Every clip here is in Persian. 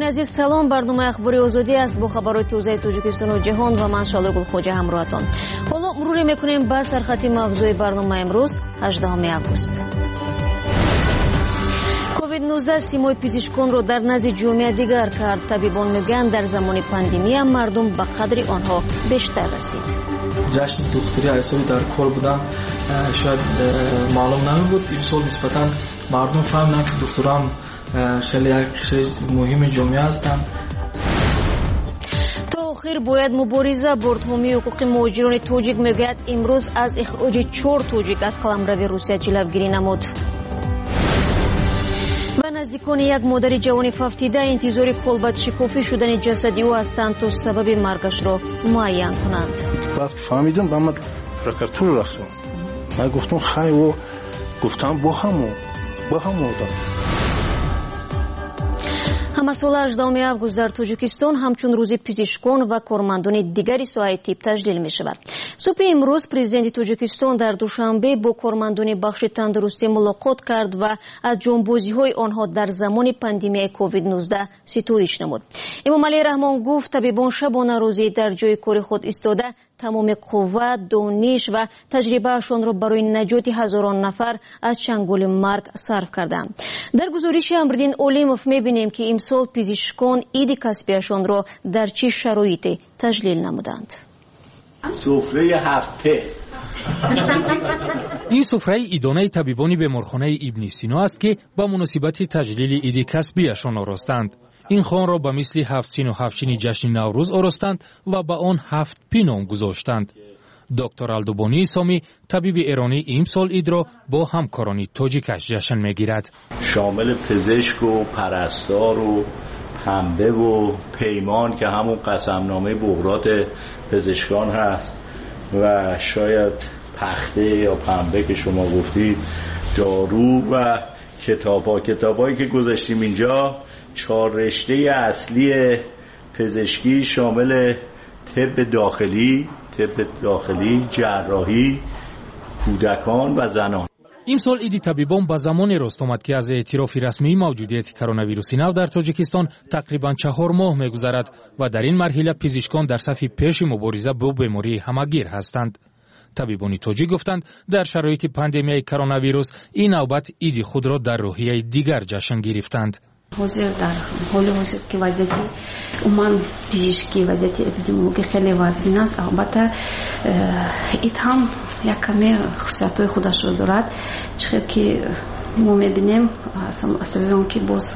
شنوندگان عزیز سلام. برنامه اخباری آزادی است با خبرهای تازه تاجیکستان و جهان و من شالو گلخوجه همراهتان. حالا مرور میکنیم به سرخط موضوع برنامه امروز 18 آگوست. کووید 19 سیمای پزشکان را در نزد جامعه دیگر کرد. طبیبان میگن در زمان پاندمی مردم به قدر آنها بیشتر رسید. جشن دکتری حسابی در کار بودن شاید معلوم نمیبود. این سال نسبتا مردم فهمیدن که دکتران خیلی یک مهم جامعه هستند. تا آخر باید مبارزه. بورد حامی حقوق مهاجران تاجیک میگوید امروز از اخراج 4 تاجیک از قلمرو روسیه جلوگیری نمود. و نزدیکان یک مادر جوان ففتیده انتظار کالبد شکافی شدن جسد او هستند تا سبب مرگش را معین کنند. وقت فهمیدم به من پروکراتور رفتم. من گفتم خیلی و گفتم با هم بودم. مسئول 18 август در تاجیکستان همچون روز پزشکان و کارمندان دیگری ساحه طب تجلیل می شود. صبح امروز پرزیدنت تاجیکستان در دوشنبه با کارمندان بخش تندرستی ملاقات کرد و از جانبازی های آنها در زمان پاندمی کووید 19 ستایش نمود. امامعلی رحمان گفت طبیبان شبانه روزی در جای کار خود ایستاده تمام قوت، دانش و تجربهشان را برای نجات هزاران نفر از چنگال مرگ صرف کردند. در گزارش امردین اولیموف میبینیم که امسال پزشکان عید کسبیشان را در چه شرایطی تجلیل نمودند. سفره هفته. این سفره عیدانه طبیبان بیمارخانه ابن سینا است که با مناسبت تجلیل عید کسبیشان آراستند. این خان را به مثل 7 سین و 7 چین جشن نوروز آراستند و به آن 7 پی نام گذاشتند. دکتر الدوبانی سامی طبیب ایرانی امسال عید را با همکاران تاجیکش جشن میگیرد. شامل پزشک و پرستار و پنبه و پیمان که همون قسمنامه بغرات پزشکان هست و شاید پخته یا پنبه که شما گفتید، دارو و کتابایی که گذاشتیم اینجا. 4 رشته اصلی پزشکی شامل طب داخلی، جراحی، کودکان و زنان. امسال عید طبیبان به زمانی راست آمد که از اعتراف رسمی موجودیت کرونا ویروس نو در تاجیکستان تقریبا 4 ماه می‌گذرد و در این مرحله پزشکان در صف پیش مبارزه با بیماری همگیر هستند. طبیبان تاجیک گفتند در شرایط پاندمی کرونا ویروس این نوبت عید خود را در روحیه دیگر جشن گرفتند. حاضر در حال حاضر که وضعیت عموما پزشکی وضعیت اپیدمیولوژی خیلی وزین است. البته این هم یک کمی خصوصیات خودش را دارد، چون که ما می‌بینیم سبب اون که باز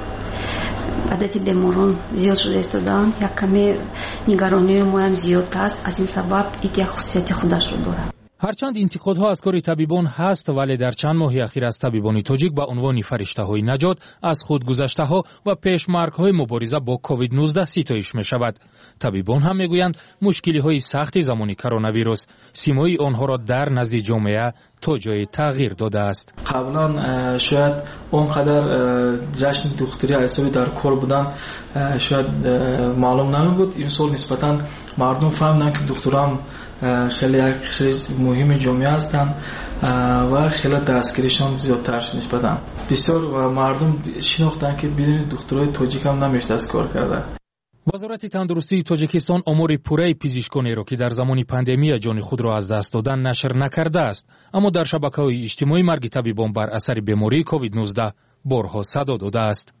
عدد بیماران زیاد شده استادن، یک کمی نگرانی ما هم زیاد است. از این سبب این یک خصوصیت خودش را دارد. هرچند انتقادها از کار طبیبان هست، ولی در چند ماه اخیر از طبیبان تاجیک به عنوان فرشته‌های نجات از خودگذشته‌ها و پیشمرگ‌های مبارزه با کووید 19 ستایش می‌شود. طبیبان هم می‌گویند مشکلی‌های سخت زمان کرونا ویروس سیمای آنها را در نزد جامعه تا جای تغییر داده است. قبلا شاید اونقدر جشن دکتری حسابی در کار بودن شاید معلوم نمیبود. این سال نسبتا مردم فهمیدن که دکتران خیلی یک مهم جامعه هستند و خیلی دستگیریشان زیادتر نسبتا بسیار و مردم شناختن که بدون دکترای تاجیک هم نمیشه دست کار کرده. وزارت تندرستی تاجیکستان آمار پوره پزشکانی را که در زمان پاندمی جان خود را از دست دادن نشر نکرده است، اما در شبکه‌های اجتماعی مرگ طبیبان بر اثر بیماری کووید 19 بارها صدا داده است.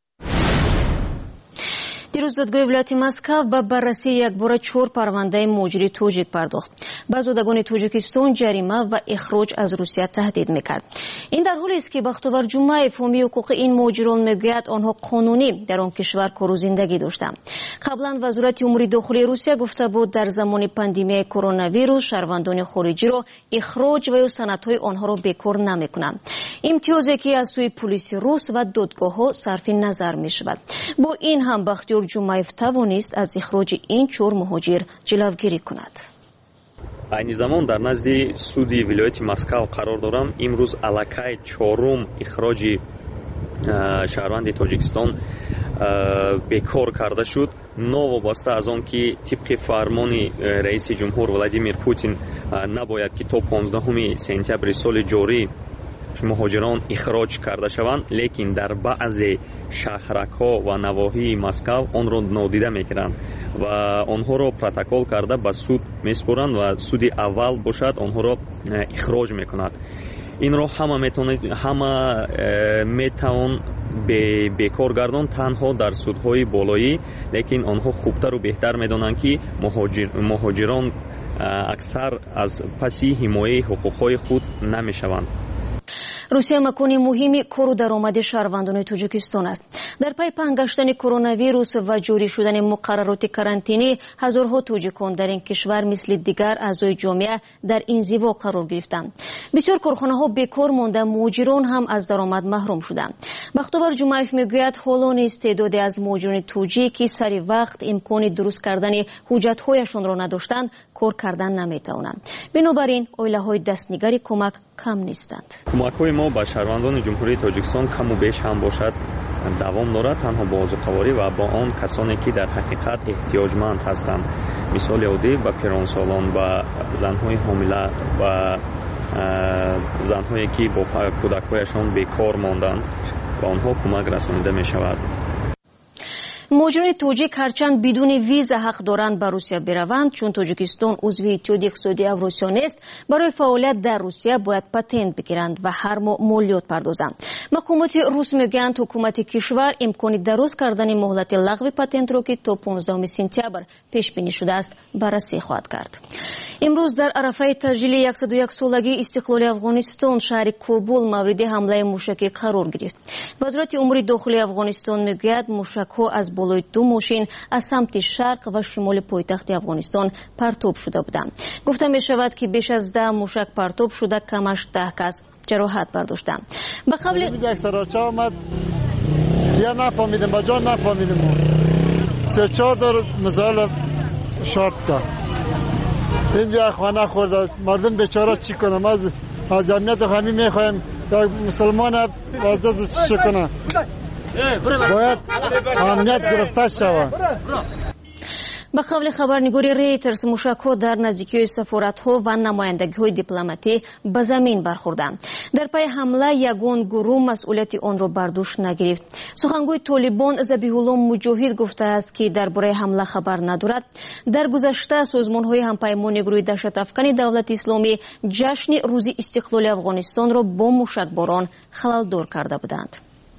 دیروز دادگاه ولایت مسکو به بررسی یک بار 4 پرونده مهاجر تاجیک پرداخت. به زادگان تاجیکستان جریمه و اخراج از روسیه تهدید میکرد. این در حالی است که بختیار جمعه حامی حقوق این مهاجران میگوید آنها قانونی در آن کشور کار و زندگی داشتند. قبلا وزارت امور داخلی روسیه گفته بود در زمان پاندمی کرونا ویروس شهروندان خارجی را اخراج و یا سندهای آنها را بیکار نمیکنند. امتیازی که از سوی پلیس روس و دادگاه‌ها صرف نظر میشود. با این هم بختیار جمعه توانست از اخراج این 4 مهاجر جلوگیری کند. айни замон дар назди суди вилояти Москав қарор дорам. имрӯз аллакай 4-ум ихроҷи шаҳрванди Тоҷикистон бекор карда шуд, новобаста аз он ки тибқи фармони раиси ҷумҳур Владимир Путин набояд ки то 15 сентябри соли ҷорӣ مهاجران اخراج کرده شوند، لیکن در بعضی شهرک‌ها و نواحی مسکو آن را نادیده می‌کنند و آنها را پروتکل کرده به سود می‌سپارند و سود اول باشد آنها را اخراج می‌کنند. این را همه میتوان بیکار گردان تنها در سودهای بالایی، لیکن آنها خوبتر و بهتر می‌دانند که مهاجران اکثر از پسی حمایت حقوقهای خود نمی‌شوند. روسیه مکانی مهمی کار و درآمد شهروندان توجیکستان است. در پی پنگشتن کرونا ویروس و جاری شدن مقررات کرانتینی، هزارها توجیکان در این کشور مثل دیگر اعضای جامعه در انزوا قرار گرفتند. بسیار کارخانه‌ها بیکار مانده، مهاجران هم از درآمد محروم شدند. بختیار جمعیف میگوید حالا نیز تعدادی از مهاجران توجیکی سر وقت امکان درست کردن حجت‌هایشان را نداشتند، کار کردن نمی‌توانند. بنابراین عائله‌های دستنگری کمک کم نیستند. کمک‌های ما به شهروندان جمهوری تاجیکستان کم و بیش هم باشد دوام دارد، تنها با بازوقواری و با آن کسانی که در حقیقت احتیاجمند هستند، مثال عادی به پیرانسالان، به زن‌های حامله و زن‌هایی که با کودک‌هایشان بیکار ماندند، به آنها کمک رسانیده می‌شود. مهاجران توجیک هرچند بدون ویزا حق دارند به روسیه بروند، چون تاجیکستان عضو اتحادیه اقتصادی اوراسیا نیست، برای فعالیت در روسیه باید پتنت بگیرند و هر ماه مالیات پردازند. مقامات روس میگویند حکومت کشور امکان درست کردن مهلت لغو پتنت را که تا 15 سپتامبر پیش بینی شده است بررسی خواهد کرد. امروز در عرفه تجلیل 101 سالگی استقلال افغانستان شهر کابل مورد حمله موشکی قرار گرفت. وزارت امور داخلی افغانستان میگوید موشک‌ها از بالای 2 ماشین از سمت شرق و شمال پایتخت افغانستان پرتاب شده بودند. گفته می شود که بیش از 10 موشک پرتاب شده، کمش 10 کس جراحت برداشتند. به قبل یک سراچه آمد، یا نفهمیدیم با جان نفهمیدیم، 3-4 دور مزایل شارت کرد. اینجا خانه خورده، مردم بیچاره چی کنم؟ از امنیت همین میخوایم که مسلمان وضعیت چی کنه؟ باید امنیت گرفته شود. به قول خبرنگاری ریترز، موشک‌ها در نزدیکی سفارت‌ها و نمایندگی‌های دیپلماتی به زمین برخوردند. در پی حمله یگان گروه مسئولیت آن را بر دوش نگرفت. سخنگوی طالبان ذبیح الله مجاهد گفته است که درباره حمله خبر ندارد. در گذشته سازمان‌های همپیمانی گروه دهشت افکن دولت اسلامی جشن روز استقلال افغانستان را با موشکباران خلل‌دار کرده بودند.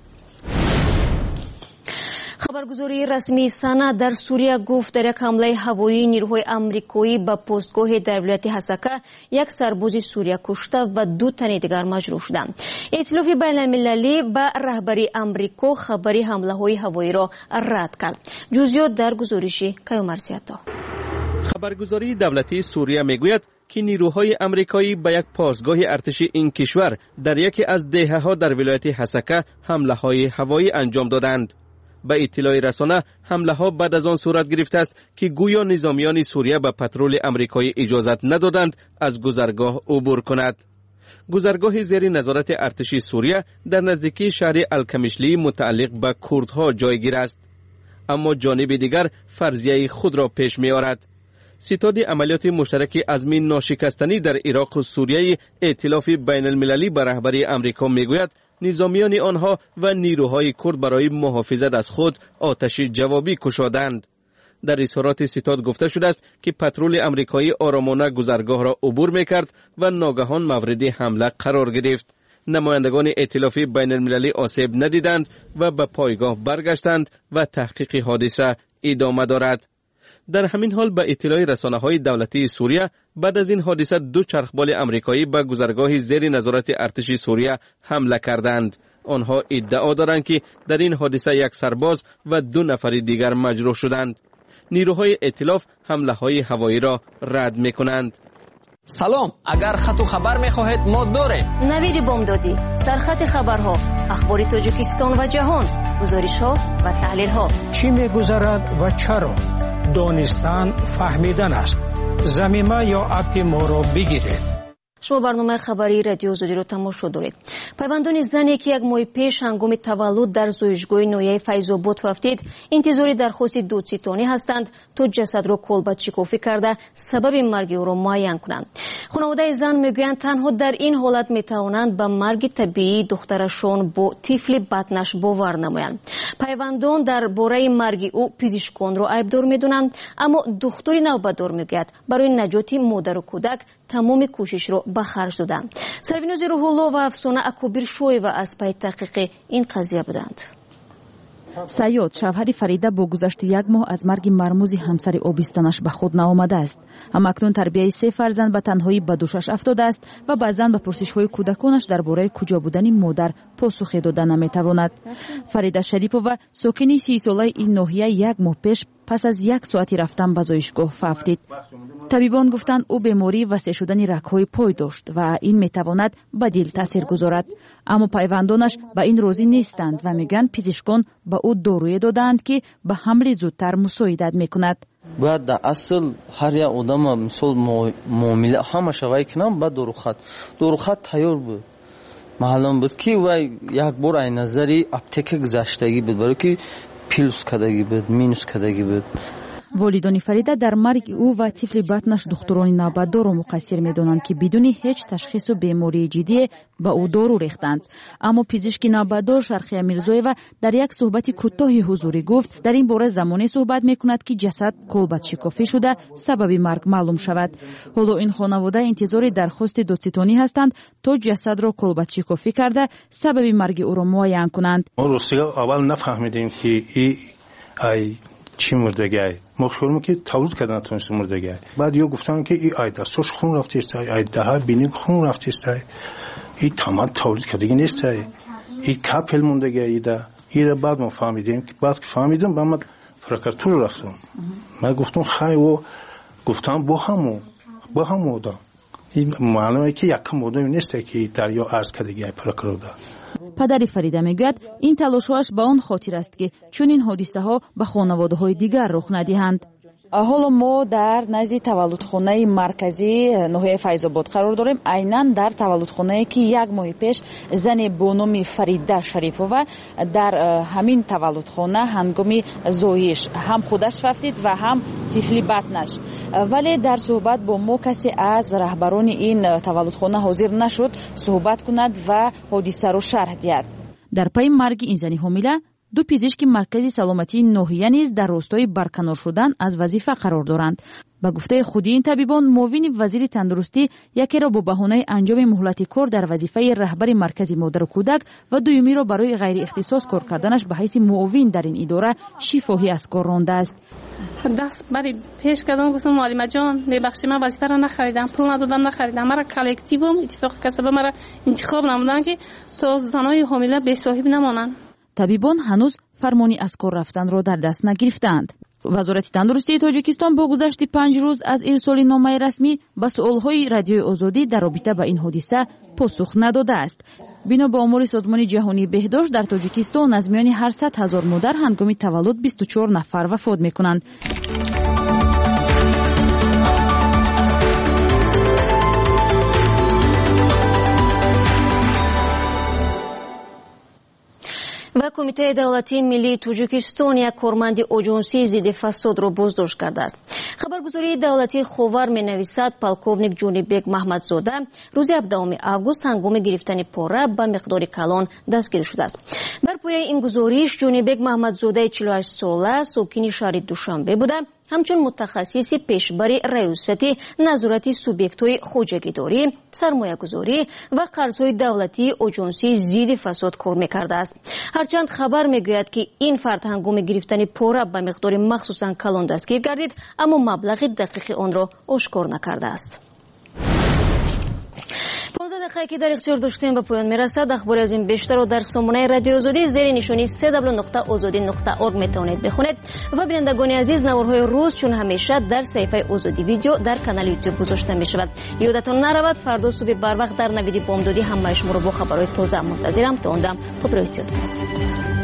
خبرگزاری رسمی سنا در سوریه گفت در یک حمله هوایی نیروهای آمریکایی به پستگاه در ولایت حسکه یک سرباز سوریه کشته و 2 تن دیگر مجروح شدند. ائتلاف بین‌المللی به رهبری آمریکا خبری حمله های هوایی را رد کرد. جزئیات در گزارش کیومرسیاتا. خبرگزاری دولتی سوریه میگوید که نیروهای آمریکایی به یک پاسگاه ارتشی این کشور در یکی از دهه‌ها در ولایت حسکه حمله های هوایی انجام دادند. به اطلاع رسانه حمله ها بعد از آن صورت گرفته است که گویا نظامیان سوریه به پترول آمریکایی اجازت ندادند از گذرگاه عبور کند. گذرگاه زیر نظارت ارتشی سوریه در نزدیکی شهر الکمیشلی متعلق به کردها جایگیر است، اما جانب دیگر فرضیه خود را پیش می آورد. ستاد عملیات مشترک عزم ناشکستنی در عراق و سوریه ائتلاف بین المللی به رهبری آمریکا میگوید نظامیان آنها و نیروهای کرد برای محافظت از خود آتش جوابی کشادند. در اظهارات ستاد گفته شده است که پترول آمریکایی آرامانه گذرگاه را عبور میکرد و ناگهان مورد حمله قرار گرفت. نمایندگان ائتلاف بین المللی آسیب ندیدند و به پایگاه برگشتند و تحقیق حادثه ادامه دارد. در همین حال به اطلاع رسانه‌های دولتی سوریه بعد از این حادثه 2 چرخبال آمریکایی به گذرگاه زیر نظارت ارتش سوریه حمله کردند. آنها ادعا دارند که در این حادثه 1 سرباز و 2 نفر دیگر مجروح شدند. نیروهای ائتلاف حمله‌های هوایی را رد می‌کنند. سلام، اگر خط و خبر می‌خواهید ما داریم. نوید بامدادی، سرخط خبرها، اخبار تاجیکستان و جهان، گزارش‌ها و تحلیل‌ها. چی می‌گذرد و چرا؟ دانستن فهمیدن است. زمینه یا اپ ما را بگیرید. شما برنامه خبری رادیو آزادی رو تماشا دارید. پیوندان زنی که یک ماه پیش هنگام تولد در زایشگاه نویه فیض‌آباد وفتید انتظار درخواست دادستانی هستند تا جسد را کلبد شکافی کرده سبب مرگ او را معین کنند. خانواده زن میگویند تنها در این حالت میتوانند به مرگ طبیعی دخترشان با طفل بطنش باور نمایند. پیوندان درباره مرگ او پزشکان را عیبدار میدونند، اما دکتر نوبتدار میگوید برای نجات مادر و کودک تمام کوشش را به خرج دادند. سرویناز روح‌الله و افسانه اکابر شویوه از پی تحقیق این قضیه بودند. سیاد شوهر فریده با گذشت یک ماه از مرگ مرموز همسر آبستنش به خود نآمده است. اما اکنون تربیت 3 فرزند به تنهایی به دوشش افتاده است و بعضاً به پرسش‌های کودکانش درباره کجا بودن مادر پاسخ داده نمی‌تواند. فریده شریفووا ساکن 30 ساله این ناحیه یک ماه پیش پس از 1 ساعتی رفتن به زایشگاه فوتید. طبیبان گفتند او بیماری وسیع شدن رگ‌های پای داشت و این می‌تواند به دل تاثیر گذارد. اما پیوندانش به این راضی نیستند و میگن پزشکان به او دارویی دادند که به حمل زودتر مساعدت میکند. باید در اصل هر یک آدم مثال معامله همه شوی کنم به داروخط تیار بود. معلوم بود که وای یک بار این نظری اپتیک گذشتگی بود، برای که پیلوس کدگی بود، مینوس کدگی بود. والدان فریده در مرگ او و طفل بطنش دختران نوبتدار را مقصر می‌دانند که بدون هیچ تشخیص و بیماری جدی به او دارو ریختند. اما پزشک نوبتدار شرخیه میرزایووا در یک صحبت کوتاه حضوری گفت در این باره زمانی صحبت می‌کند که جسد کلبد شکافی شده سبب مرگ معلوم شود. حالا این خانواده انتظار درخواست دادستانی هستند تا جسد را کلبد شکافی کرده سبب مرگ او را معین کنند. ما روسیه اول نفهمیدیم که ای چی مردگی ما خیالم که تولد کردن تونست مردگی. بعد یا گفتن که ای دستش خون رفته است، ای دهه بینی خون رفته است، ای تمام تولد کردگی نیست، ای کپل موندگی ایده. این بعد ما فهمیدیم که بعد که فهمیدم با ما پروکراتور رفتم. من گفتم خیلی و گفتم با هم آدم. این معلومه که یک آدمی نیست که دریا عرض کردگی پروکراتور. پدر فریده میگوید این تلاش‌هاش به آن خاطر است که چون این حادثه ها به خانواده‌های دیگر رخ ندهند. حالا ما در نزد تولدخانه مرکزی ناحیه فیض‌آباد قرار داریم. عیناً در تولدخانه‌ای که 1 ماه پیش زن با نام فریده شریفووا در همین تولدخانه هنگام زایش هم خودش وفتید و هم طفل بطنش. ولی در صحبت با ما کسی از رهبران این تولدخانه حاضر نشد صحبت کند و حادثه را شرح دهد. در پی مرگ این زن حامله 2 پزشک مرکزی سلامتی ناحیه نیز در راستای برکنار شدن از وظیفه قرار دارند. به گفته خود این طبیبان معاون وزیر تندرستی یکی را با بهانه انجام مهلت کار در وظیفه رهبر مرکزی مادر و کودک و دومی را برای غیر اختصاص کار کردنش به حیث معاون در این اداره شفاهی از کار رانده است. دست برای پیش کردم گفتم معلمه جان ببخشید من وظیفه را نخریدم، پول ندادم نخریدم، مرا کلکتیوم اتفاق کسب مرا انتخاب نمودن که تا زنای حامله بی صاحب نمانند. طبیبان هنوز فرمانی از کار رفتن را در دست نگرفتند. وزارت تندرستی تاجیکستان با گذشت 5 روز از ارسال نامه رسمی به سؤالهای رادیوی آزادی در رابطه با این حادثه پاسخ نداده است. بنا به آمار سازمان جهانی بهداشت در تاجیکستان از میان هر 100,000 مادر هنگام تولد 24 نفر وفات میکنند. و کمیته دولتی ملی توجیکستان یک کارمند آژانسی ضد فساد را بازداشت کرده است. خبرگزاری دولتی خاور می‌نویسد پالکوونیک جونیبек محمدزاده روز 17 август هنگام گرفتن پاره به مقدار کلان دستگیر شده است. بر پایه این گزارش جونیبек محمدزاده 48 ساله ساکن شهر دوشنبه بوده. همچون متخصص پیشبری ریاستی نظارتی سوبیکت‌های خوجگیداری، سرمایه‌گذاری و قرض‌های دولتی آژانسی ضد فساد کار می‌کرده است. هرچند خبر می‌گوید که این فرد هنگام گرفتن پاره به مقدار مخصوصاً کلان دستگیر گردید، اما مبلغ دقیق آن را آشکار نکرده است. 15 دقیقه که در اختیار داشتیم به پایان میرسد. اخباری از این بیشتر رو در سامانه رادیو آزادی زیر نشانی www.azadi.org میتونید بخونید و بینندگان عزیز نوارهای روز چون همیشه در صفحه آزادی ویدیو در کانال یوتیوب گذاشته می شود. یادتان نرود فردا صبح بر وقت در نوید بامدادی همه شما رو با خبرهای تازه منتظرم. تا اون دم خود را احتیاط کنید.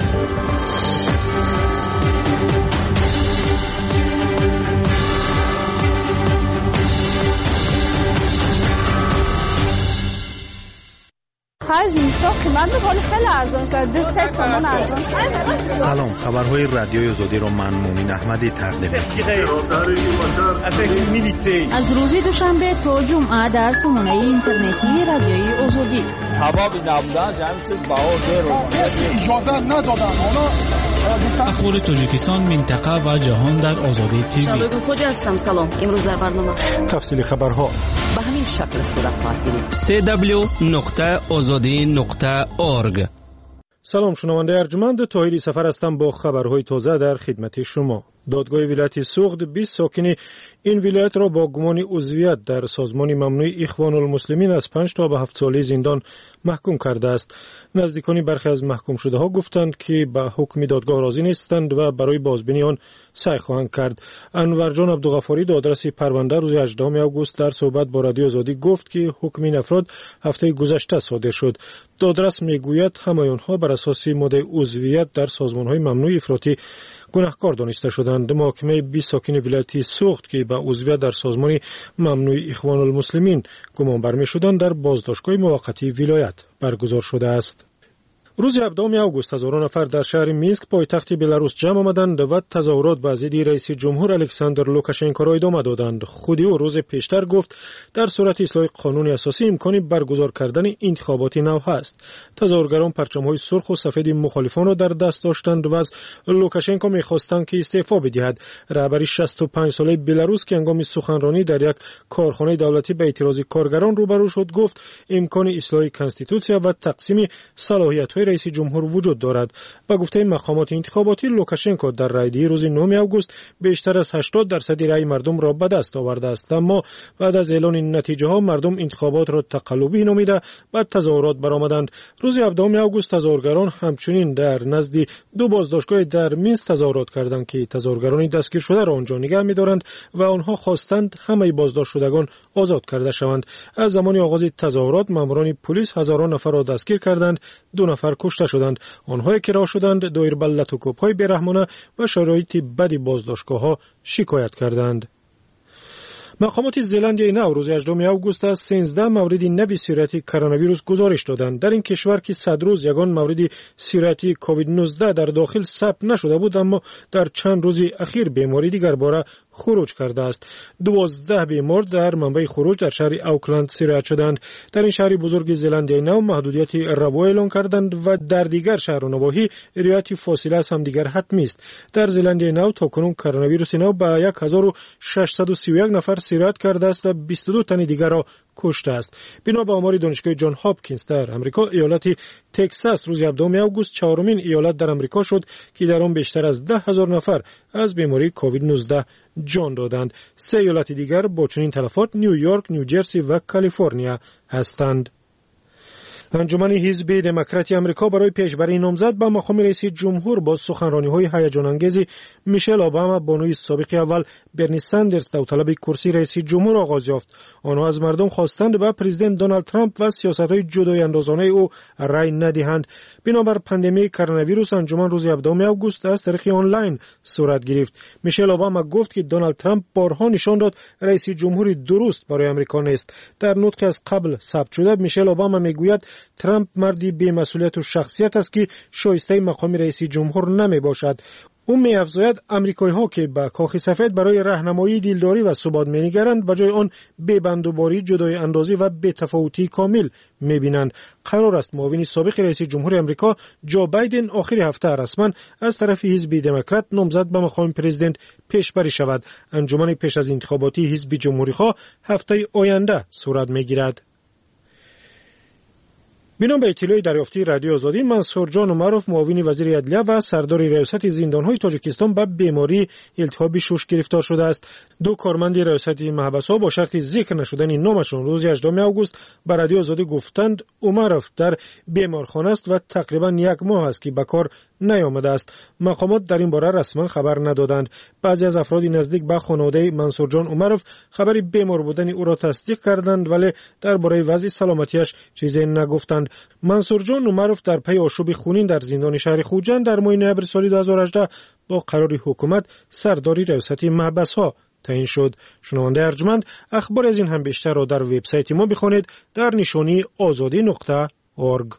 خرج میشه قیمت ولی خیلی ارزان شده 3 تومن ارزان. سلام، خبرهای رادیوی آزادی رو من مومن احمدی تقدیم می‌کنم. از روز دوشنبه تا جمعه در سامانه اینترنتی رادیوی آزادی. هوا نبودن جمعیت باور رو اجازه ندادن. اخبار تاجیکستان، منطقه و جهان در آزادی تیوی. شباب خوش هستم. سلام. امروز در برنامه تفصیل خبرها به همین شکل صورت خواهد گرفت. www.azadi.org. سلام شنونده ارجمند، طاهری سفر هستم با خبرهای تازه در خدمت شما. دادگاه ولایت سوخت 20 ساکن این ولایت را با گمان عضویت در سازمان ممنوع اخوان المسلمین از 5 تا به 7 ساله زندان محکوم کرده است. نزدیکان برخی از محکوم شده ها گفتند که به حکم دادگاه راضی نیستند و برای بازبینی آن سعی خواهند کرد. انور جان عبدالغفاری دادرس پرونده روز 18 آگوست در صحبت با رادیو آزادی گفت که حکم این افراد هفته گذشته صادر شد. دادرس میگوید همه آنها بر اساس ماده عضویت در سازمان‌های ممنوع افراطی گناهکار دانسته شدند. محاکمه 20 ساکن ولایت سوخت که به عضویت در سازمان ممنوع اخوان المسلمین گمان بر می‌شدند در بازداشتگاه موقتی ولایت برگزار شده است. روز 17 آگوست هزاران نفر در شهر مینسک پایتخت بلاروس جمع آمدند و تظاهرات به ضد رئیس جمهور الکساندر لوکاشنکو را ادامه دادند. خود او روز پیشتر گفت در صورت اصلاح قانون اساسی امکانی برگزار کردن انتخابات نو هست. تظاهرگران پرچم‌های سرخ و سفید مخالفان را در دست داشتند و از لوکاشنکو می‌خواستند که استعفا بدهد. رهبر 65 ساله بلاروس که هنگام سخنرانی در یک کارخانه دولتی به اعتراض کارگران روبرو شد گفت امکان اصلاح کنستیتوسیا و تقسیم صلاحیت‌های رئیس جمهور وجود دارد. با گفته مقامات انتخاباتی لوکاشنکو در رأی‌دهی روز 9 آگوست بیشتر از 80% رأی مردم را به دست آورده است، اما بعد از اعلان نتیجه‌ها مردم انتخابات را تقلبی نامیده و تظاهرات برآمدند. روز 17 آگوست تظاهرگران همچنین در نزد 2 بازداشتگاه در مینسک تظاهرات کردند که تظاهرگران دستگیر شده را آنجا نگه می‌دارند و آنها خواستند همه بازداشت شدگان آزاد کرده شوند. از زمان آغاز تظاهرات ماموران پلیس هزاران نفر را دستگیر کردند، 2 نفر کشته شدند. آنهایی که رها شدند دایر به لطوکوب‌های بیرحمانه و شرایط بد بازداشتگاه‌ها شکایت کردند. مقامات زلندیای نو روز 18 آگوست از 13 مورد نوی سیرتی کرونا ویروس گزارش دادند. در این کشور که 100 روز یگان مورد سیرتی کووید 19 در داخل ثبت نشده بود، اما در چند روز اخیر بیماری دیگر باره خروج کرده است. 12 بیمار در منبع خروج در شهر اوکلند سیرت شدند. در این شهر بزرگ زلندیای نو محدودیت روا اعلان کردند و در دیگر شهر و نواحی رعایت فاصله از هم دیگر حتمی است. در زلندیای نو تاکنون کرونا ویروس نو به 1631 نفر سیرت کرده است و 22 تن دیگر را کشته است. بنا به آمار دانشگاه جان هاپکینز در امریکا، ایالت تگزاس روز 17 آگوست چهارمین ایالت در امریکا شد که در آن بیشتر از 10,000 نفر از بیماری کووید 19 جان دادند. 3 ایالت دیگر با چنین تلفات نیویورک، نیوجرسی و کالیفرنیا هستند. انجمن حزب دموکراتی آمریکا برای پیشبری نامزد به مقام رئیس جمهور با سخنرانی‌های هیجان انگیز میشل اوباما بانوی سابق اول برنی ساندرز داوطلب کرسی رئیس جمهور آغاز یافت. آنها از مردم خواستند به پرزیدنت دونالد ترامپ و سیاست‌های جدای اندازانه او رأی ندهند. بنابر پاندمی کرونا ویروس انجمن روز 17 آگوست از طریق آنلاین صورت گرفت. میشل اوباما گفت که دونالد ترامپ بارها نشان داد رئیس جمهوری درست برای آمریکا نیست. در نطقی از قبل ثبت شده میشل اوباما میگوید ترامپ مردی بی‌مسئولیت و شخصیت است که شایسته مقام رئیس جمهور نمی باشد. او می‌افزاید آمریکایی‌ها که به کاخ سفید برای راهنمایی دلداری و ثبات می‌نگرند به جای آن بی‌بندوباری، جدای اندازی و بی‌تفاوتی کامل می‌بینند. قرار است معاون سابق رئیس جمهور آمریکا جو بایدن آخر هفته رسما از طرف حزب دموکرات نامزد به مقام پرزیدنت پیشبری شود. انجمن پیش از انتخاباتی حزب جمهوری‌خواه هفته آینده صورت می‌گیرد. بنا به اطلاع دریافتی رادیو آزادی، منصور جان عمروف معاون وزیر عدلیه و سردار ریاست زندان‌های تاجیکستان به بیماری التهاب شش گرفتار شده است. 2 کارمند ریاست محبس‌ها با شرط ذکر نشدن نامشان روز 18 آگوست به رادیو آزادی گفتند عمروف در بیمارخانه است و تقریبا 1 ماه است که به کار نیامده است. مقامات در این باره رسما خبر ندادند. بعضی از افراد نزدیک به خانواده منصور جان عمروف خبر بیمار بودن او را تصدیق کردند، ولی درباره وضع سلامتیش چیزی نگفتند. منصور جان عمروف در پی آشوب خونین در زندان شهر خوجند در ماه نوامبر سال 2018 با قرار حکومت سرداری ریاست محبس‌ها تعیین شد. شنونده ارجمند، اخبار از این هم بیشتر را در وبسایت ما بخوانید در نشانی azadi.org. org.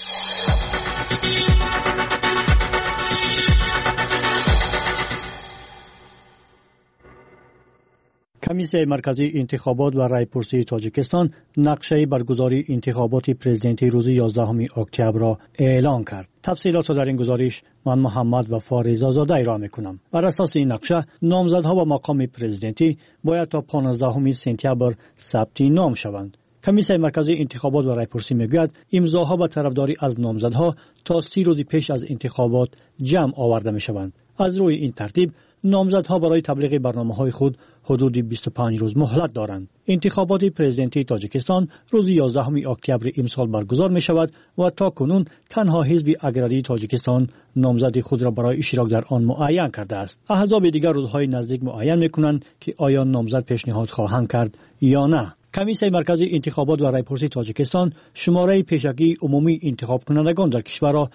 کمیسیون مرکزی انتخابات و رایپرسی تاجیکستان نقشه برگزاری انتخابات پرزیدنتی روز 11 اکتبر را اعلان کرد. تفصیلات را در این گزارش من محمد و فارز آزاده ارائه می‌کنم. بر اساس این نقشه نامزدها و مقام پرزیدنتی باید تا 15 سپتامبر ثبت نام شوند. کمیسیون مرکزی انتخابات و رایپرسی میگوید امضاها و طرفداری از نامزدها تا 30 روز پیش از انتخابات جمع آورده می‌شوند. از روی این ترتیب نامزدها برای تبلیغ برنامه‌های خود حدود 25 روز مهلت دارند. انتخابات پرزیدنتی تاجیکستان روز 11 اکتبر امسال برگزار می شود و تا کنون تنها حزب اگرری تاجیکستان نامزد خود را برای اشتراک در آن معین کرده است. احزاب دیگر روزهای نزدیک معین می کنند که آیا نامزد پیشنهاد خواهند کرد یا نه. کمیسیون مرکزی انتخابات و رایپرسی تاجیکستان شماره پیشگی عمومی انتخاب کنندگان در کشور را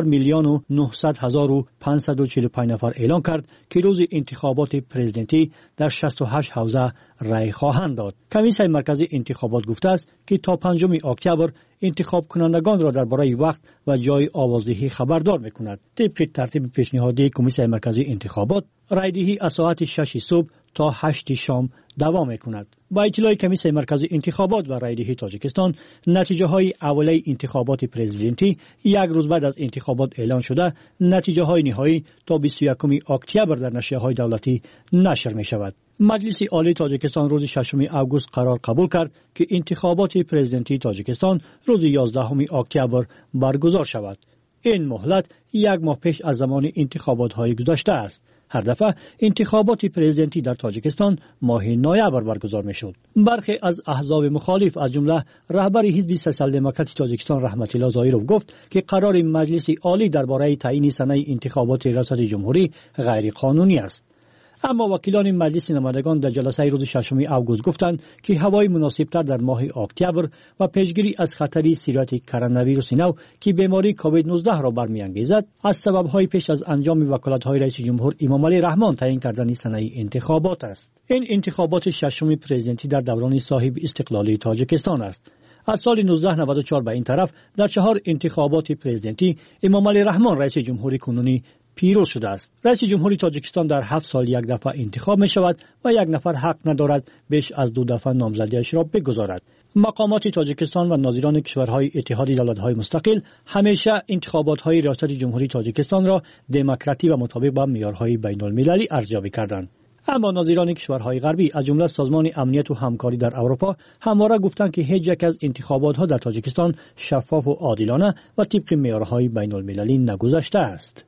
4,900,545 نفر اعلان کرد که روز انتخابات پرزیدنتی در 68 حوزه رای خواهند داد. کمیسیون مرکزی انتخابات گفته است که تا 5 اکتبر انتخاب کنندگان را درباره وقت و جای آوازدهی خبردار می‌کند. طبق ترتیب پیشنهادی کمیسیون مرکزی انتخابات، رایدهی از ساعت 6 صبح تا 8 شام دوام می‌کند. با اطلاع کمیسیون مرکزی انتخابات و رایدهی تاجیکستان، نتیجه‌های اولیه انتخابات پرزیدنتی یک روز بعد از انتخابات اعلان شده، نتیجه‌های نهایی تا 21 اکتبر در نشریه‌های دولتی نشر می‌شود. مجلس عالی تاجیکستان روز 6 آگوست قرار قبول کرد که انتخابات پرزیدنتی تاجیکستان روز 11 اکتبر برگزار شود. این مهلت یک ماه پیش از زمان انتخابات‌های گذشته است. هر دفعه انتخابات پرزیدنتی در تاجیکستان ماه نوامبر برگزار می‌شد. برخی از احزاب مخالف از جمله رهبر حزب سوسیال دموکرات تاجیکستان رحمت الله ظاهرov گفت که قرار مجلس عالی درباره تعیین سنه انتخابات ریاست جمهوری غیر قانونی است. اما وکیلان مجلس نمایندگان در جلسه روز 6 آگوست گفتند که هوای مناسبتر در ماه اکتبر و پیشگیری از خطر سیرت کرونا ویروس نو که بیماری کووید 19 را برمی‌انگیزد از سبب‌های پیش از انجام وکالت‌های رئیس جمهور امام علی رحمان تعیین کردن سنه انتخابات است. این انتخابات ششم پرزیدنتی در دوران صاحب استقلالی تاجیکستان است. از سال 1994 به این طرف در 4 انتخابات پرزیدنتی امام علی رحمان رئیس جمهوری کنونی پیروز شده است. رئیس جمهوری تاجیکستان در 7 سال یک دفعه انتخاب می شود و یک نفر حق ندارد بیش از 2 دفعه نامزدیش را بگذارد. مقامات تاجیکستان و ناظران کشورهای اتحاد دولت‌های مستقل همیشه انتخابات‌های ریاست جمهوری تاجیکستان را دموکراتی و مطابق با معیارهای بین‌المللی ارزیابی کردند. اما ناظران کشورهای غربی از جمله سازمان امنیت و همکاری در اروپا همواره گفتند که هیچ یک از انتخابات‌ها در تاجیکستان شفاف و عادلانه و طبق معیارهای بین‌المللی نگذشته است.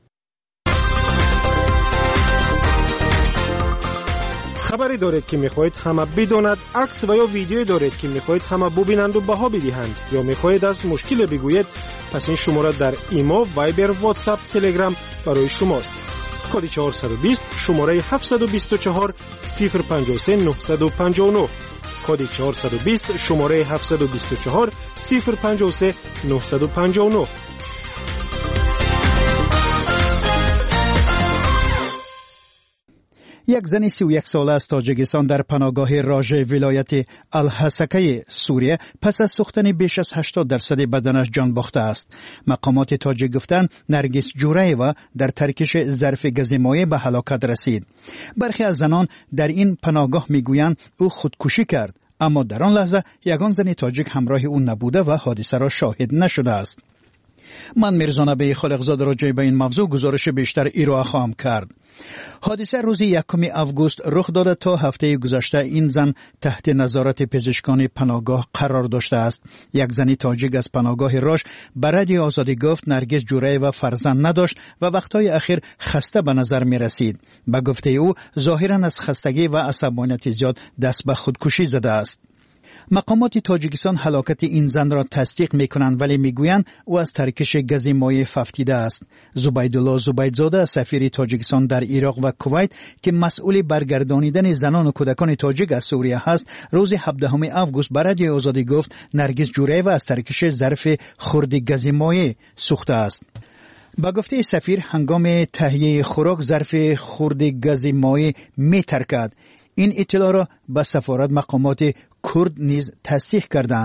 خبری دارید که میخواهید همه بداند، عکس و یا ویدیو دارید که میخواهید همه ببینند و بها بدهند یا میخواهید از مشکل بگویید، پس این شماره در ایما، وایبر، واتساپ، تلگرام برای شماست. کد 420 شماره 724 053 959 کد 420 شماره 724 053 959. یک زن 31 ساله از تاجیکستان در پناهگاه راژ ولایت الحسکه سوریه پس از سوختن بیش از 80% بدنش جان باخته است. مقامات تاجیک گفتند نرگس جورایوا در ترکش ظرف گاز مایع به هلاکت رسید. برخی از زنان در این پناهگاه میگویند او خودکشی کرد، اما در آن لحظه یگان زن تاجیک همراه او نبوده و حادثه را شاهد نشده است. من میرزا نبی خالقزاده راجع به این موضوع گزارش بیشتر ارائه خواهم کرد. حادثه روز 1 آگوست رخ داده. تا هفته گذشته این زن تحت نظارت پزشکان پناهگاه قرار داشته است. یک زن تاجیک از پناهگاه راژ به رادیو آزادی گفت نرگس جورایوا فرزند نداشت و وقتهای اخیر خسته به نظر می رسید. به گفته او ظاهرا از خستگی و عصبانیت زیاد دست به خودکشی زده است. مقامات تاجیکستان هلاکت این زن را تصدیق می‌کنند ولی می‌گویند او از ترکش گاز مایع ففتیده است. زبیدالله زبیدزاده سفیر تاجیکستان در عراق و کویت که مسئول برگردانیدن زنان و کودکان تاجیک از سوریه است، روز 17 آگوست به رادیو آزادی گفت نرگس جورایوا از ترکش ظرف خرد گاز مایع سوخته است. با گفته سفیر هنگام تهیه خوراک ظرف خرد گاز مایع می‌ترکد. این اطلاع را به سفارت مقامات کرد نیز تصدیق کردند.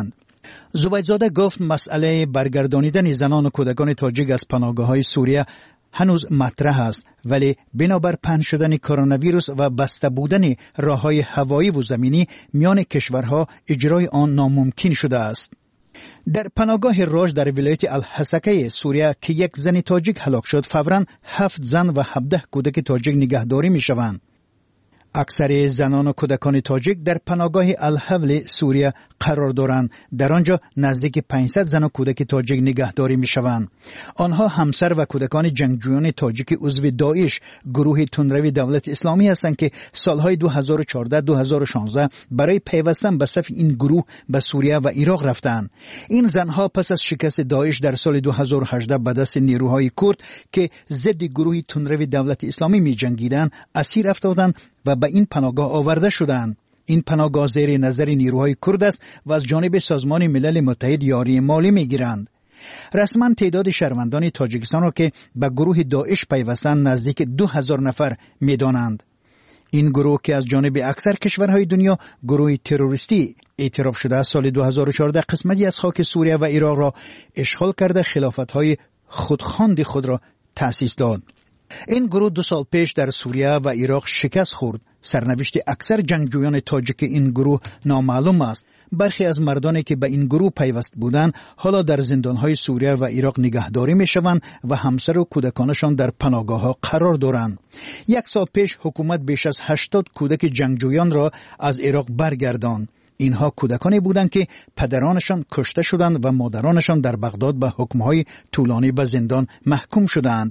زبیدزاده گفت مسئله برگردانیدن زنان و کودکان تاجیک از پناهگاه‌های سوریه هنوز مطرح است، ولی بنابر پهن شدن کرونا ویروس و بسته بودن راه‌های هوایی و زمینی میان کشورها اجرای آن ناممکن شده است. در پناهگاه راج در ولایت الحسکه سوریه که یک زن تاجیک هلاک شد، فوراً 7 زن و 17 کودک تاجیک نگهداری می شوند. اکثر زنان و کودکان تاجیک در پناهگاه الحول سوریه قرار دارند. در آنجا نزدیک 500 زن و کودک تاجیک نگهداری می شوند. آنها همسر و کودکان جنگجویان تاجیک عضو داعش، گروه تندروی دولت اسلامی هستند که سالهای 2014-2016 برای پیوستن به صف این گروه به سوریه و عراق رفتند. این زنها پس از شکست داعش در سال 2018 به دست نیروهای کرد که ضد گروه تندروی دولت اسلامی می جنگیدند اسیر افتادند و به این پناهگاه آورده شدند. این پناهگاه زیر نظر نیروهای کرد است و از جانب سازمان ملل متحد یاری مالی می گیرند. رسما تعداد شهروندان تاجیکستان را که به گروه داعش پیوستند نزدیک 2000 نفر می دانند. این گروه که از جانب اکثر کشورهای دنیا گروه تروریستی اعتراف شده است، سال 2014 قسمتی از خاک سوریه و عراق را اشغال کرده خلافت‌های خودخواند خود را تأسیس داد. این گروه 2 سال پیش در سوریه و عراق شکست خورد. سرنوشت اکثر جنگجویان تاجیک این گروه نامعلوم است. برخی از مردانی که به این گروه پیوست بودند حالا در زندانهای سوریه و عراق نگهداری می شوند و همسر و کودکانشان در پناهگاه‌ها قرار دارند. 1 سال پیش حکومت بیش از 80 کودک جنگجویان را از عراق برگرداند. اینها کودکانی بودند که پدرانشان کشته شدند و مادرانشان در بغداد به حکم‌های طولانی به زندان محکوم شدند.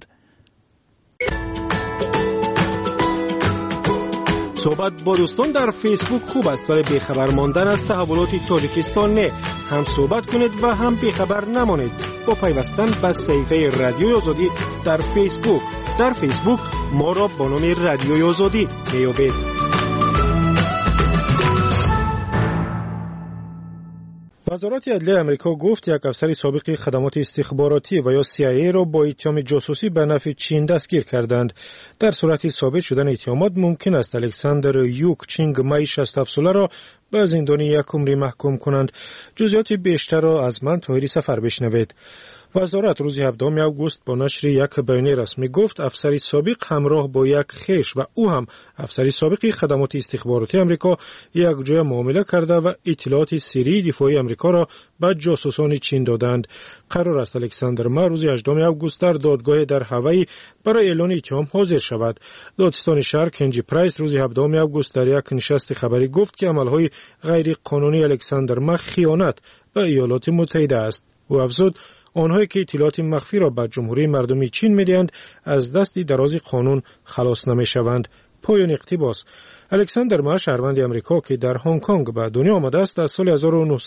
صحبت با دوستان در فیسبوک خوب است، ولی بیخبر ماندن از تحولات تاجیکستان نه. هم صحبت کنید و هم بیخبر نمانید با پیوستن به صفحه رادیوی آزادی در فیسبوک. در فیسبوک ما را با نام رادیوی آزادی میابید. وزارت عدلیه امریکا گفت یک افسر سابق خدمات استخباراتی و یا CIA را با اتهام جاسوسی به نفع چین دستگیر کردند. در صورت ثابت شدن اتهامات ممکن است الکساندر یوک چینگ مای 67 ساله را به زندان 1 عمری محکوم کنند. جزئیات بیشتر را از من طاهری سفر بشنوید. وزارت روز 17 آگوست با نشر یک بیانیه رسمی گفت افسری سابق همراه با یک خویش و او هم افسری سابق خدمات استخباراتی امریکا یک جای معامله کرده و اطلاعات سری دفاعی امریکا را به جاسوسان چین دادند. قرار است الکساندر ما روز 18 آگوست در دادگاه در هاوایی برای اعلان اتهام حاضر شود. دادستان شهر کنجی پرایس روز 17 آگوست در یک نشست خبری گفت که عملهای غیر قانونی الکساندر ما خیانت به ایالات متحده است. او افزود آنهایی که اطلاعات مخفی را به جمهوری مردمی چین می‌دهند از دست دراز قانون خلاص نمی‌شوند. پایان اقتباس. الکساندر ما شهروند امریکا که در هنگ کنگ به دنیا آمده است از سال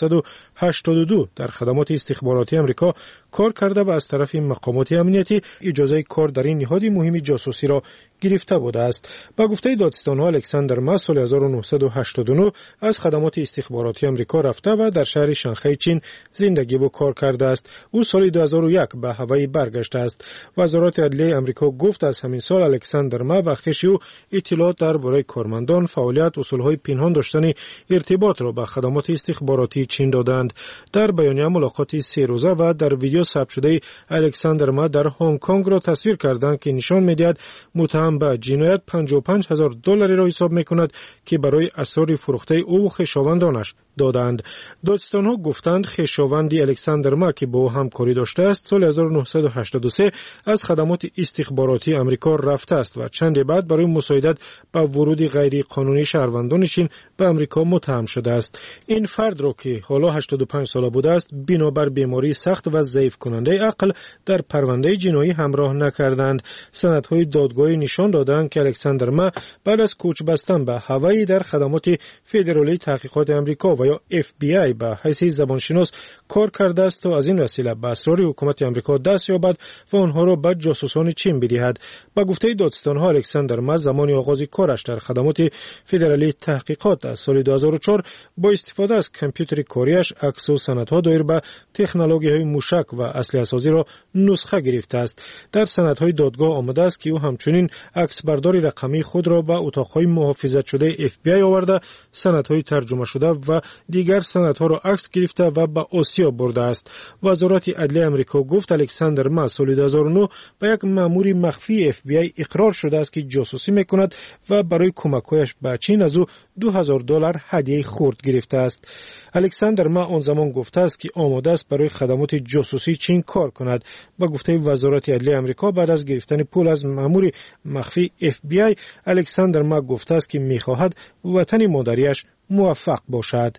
1982 در خدمات استخباراتی امریکا کار کرده و از طرف مقامات امنیتی اجازه کار در این نهاد مهم جاسوسی را گرفته بوده است. با گفته دادستان‌ها الکساندر ما سال 1989 از خدمات استخباراتی امریکا رفته و در شهر شانگهای چین زندگی و کار کرده است. او سال 2001 به هاوایی برگشته است. وزارت عدلیه امریکا گفت از همین سال الکساندر ما و خویش او اطلاعات درباره کارمندان فعالیت اصولهای پنهان داشتن ارتباط را به خدمات استخباراتی چین دادند. در بیانیه ملاقات 3 روزه و در ویدیو ثبت شده الکساندر ما در هنگ کنگ را تصویر کردند که نشان می‌دهد متهم به جنایت $55,000 را حساب می‌کند که برای اسرار فروخته او و خویشاوندانش دادند. دادستان‌ها گفتند خویشاوندی الکساندر ما که با او همکاری داشته است سال 1983 از خدمات استخباراتی امریکا رفته است و چند بعد برای مساعدت به ورود غیر قانونی شهروندان چین به امریکا متهم شده است. این فرد را که حالا 85 ساله بوده است بنابر بیماری سخت و ضعیف کننده عقل در پرونده جنایی همراه نکردند. سندهای دادگاهی نشان دادند که الکساندر ما بعد از کوچ بستن به هاوایی در خدمات فدرالی تحقیقات امریکا و یا FBI به حیث زبانشناس کار کرده است تا از این وسیله به اسرار حکومت امریکا دست یابد و آنها را به جاسوسان چین بدهد. با گفته دادستان‌ها الکساندر ما زمان آغاز کارش در خدمات فدرالی تحقیقات از سال 2004 با استفاده از کامپیوتر کاریش عکس و سندها دایر به تکنولوژی‌های موشک و اسلحه‌سازی را نسخه گرفته است. در سندهای دادگاه آمده است که او همچنین عکسبرداری رقمی خود را به اتاق‌های محافظت شده FBI آورده، سندهای ترجمه شده و دیگر سندها را عکس گرفته و به آسیا برده است. وزارت عدلیه آمریکا گفت الکساندر ما سال 2009 به یک مأمور مخفی FBI اقرار شده است که جاسوسی میکند و برای کمک‌هایش به چین از او $2000 هدیه خرد گرفته است. الکساندر ما آن زمان گفته است که آماده است برای خدمات جاسوسی چین کار کند. با گفته وزارت عدلیه آمریکا بعد از گرفتن پول از مأمور مخفی FBI، الکساندر ما گفته است که می‌خواهد وطن مادریش موفق باشد.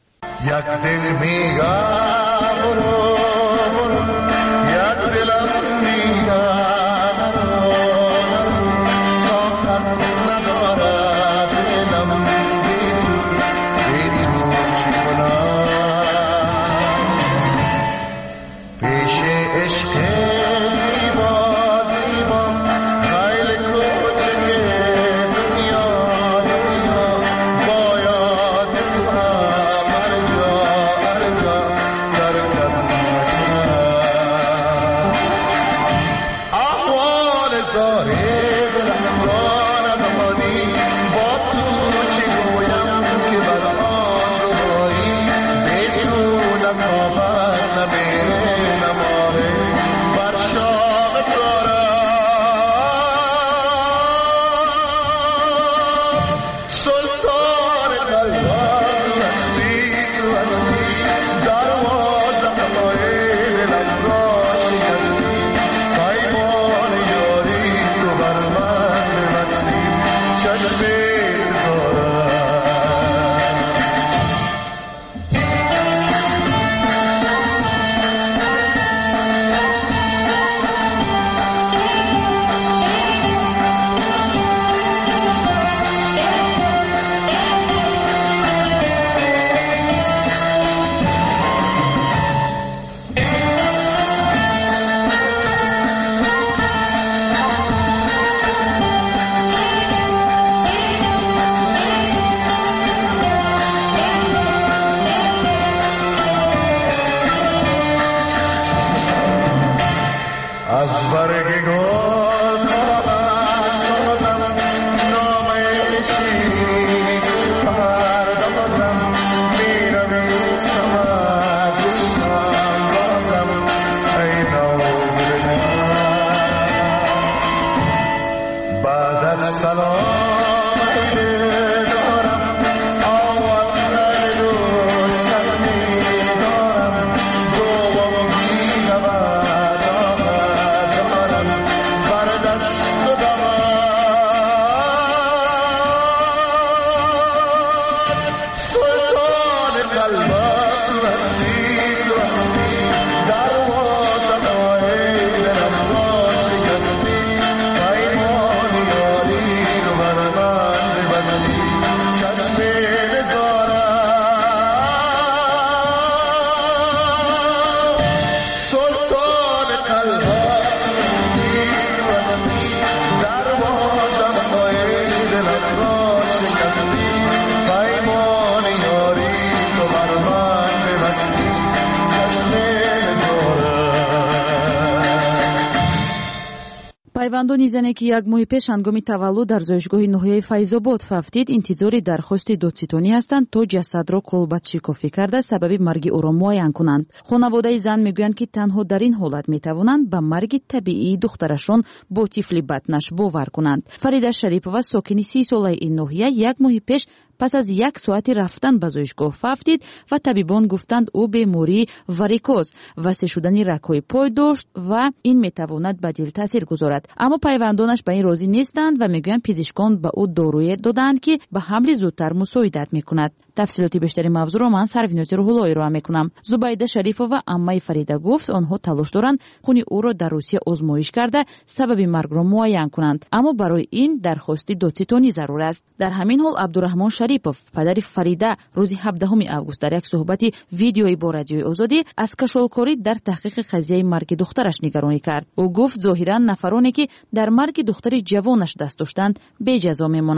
пайвандони зане ки як моҳи пеш ҳангоми таваллуд дар зоишгоҳи ноҳияи Файзобод фавтид, интизори дархости додситонӣ ҳастанд, то ҷасадро колбатшикофӣ карда сабаби марги ӯро муайян кунанд. хонаводаи зан мегӯянд ки танҳо дар ин ҳолат метавонанд ба марги табиии духтарашон бо тифли батнаш бовар кунанд. Фарида Шарипова, сокини 30 солаи ин ноҳия, як моҳи пеш пас аз 1 соати рафтан ба зоишгоҳ фавтид ва табибон гуфтанд ӯ бемории варикоз, васеъ шудани рагҳои пой дошт ва ин метавонад ба дил таъсир гузорад. аммо пайвандонаш ба ин розӣ нестанд ва мегӯянд пизишкон ба ӯ доруе доданд ки ба ҳамли зудтар мусоидат мекунад. тафсилоти бештари мавзӯъро ман Сарвинози Рӯҳуллоӣ ироа мекунам. Зубайда Шарифова, аммаи Фарида, гуфт онҳо талош доранд хуни ӯро дар Русия озмоиш карда сабаби маргро муайян кунанд, аммо барои ин дархости додситонӣ зарур аст. дар ҳамин ҳол Абдурахмон Шарипов, падари Фарида, рӯзи 17 август дар як суҳбати видеои бо Радиои Озодӣ аз кашолкорӣ дар таҳқиқи қазияи марги духтараш нигаронӣ кард. ӯ гуфт зоҳиран нафароне ки дар марги духтари ҷавонаш даст доштанд беҷазо мемонанд.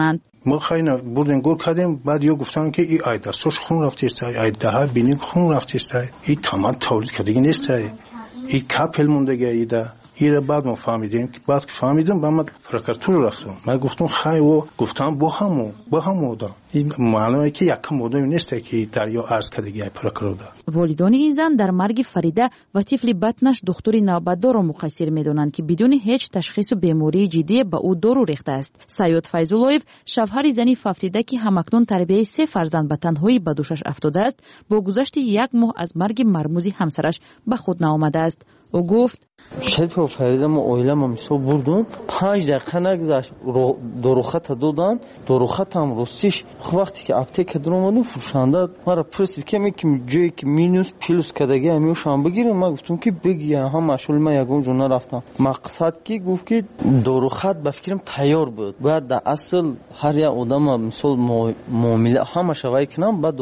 ما خیلی بردن گل کردیم، بعد یا گفتن که این ای دستش خون رفته است، ای ده بینی خون رفته است، این تمام تولید کردگی نیست، این کپل موندگی ایده. ایره بعد ما فهمیدیم که بعد فهمیدم با من پروکراتور رفتم، من گفتم خیلی و گفتم با هم دا این معلومه که یک مورد نیست که دریا عرض کردگی پروکراتور. والدان این زن در مرگ فریده و طفل بطنش دکتری نوبتدار را مقصر میدونند که بدون هیچ تشخیص و بیماری جدی به او دارو ریخته است. سیاد فیض‌اللهیف شوهر زنی ففتیده که همکنون تربیت 3 فرزند به تنهایی به دوشش افتاده است، با گذشت 1 ماه از مرگ مرموز همسرش به خود نآمده است. او گفت شریف فریده ما اویلم میسو بردم 5 دقیقه نگذشت داروخط دادن، داروخط هم رستیش وقتی که اپتیک درآمدم فروشنده مرا پرسید که جایی که مینوس پلوس کدگی همیشون بگیرم، من گفتم که بگی هم مشغول من یگون جون رفتم. مقصد که گفت که داروخط به فکرم تیار بود، بعد در اصل هر یک آدم مثل معامله همه شوای کنم بعد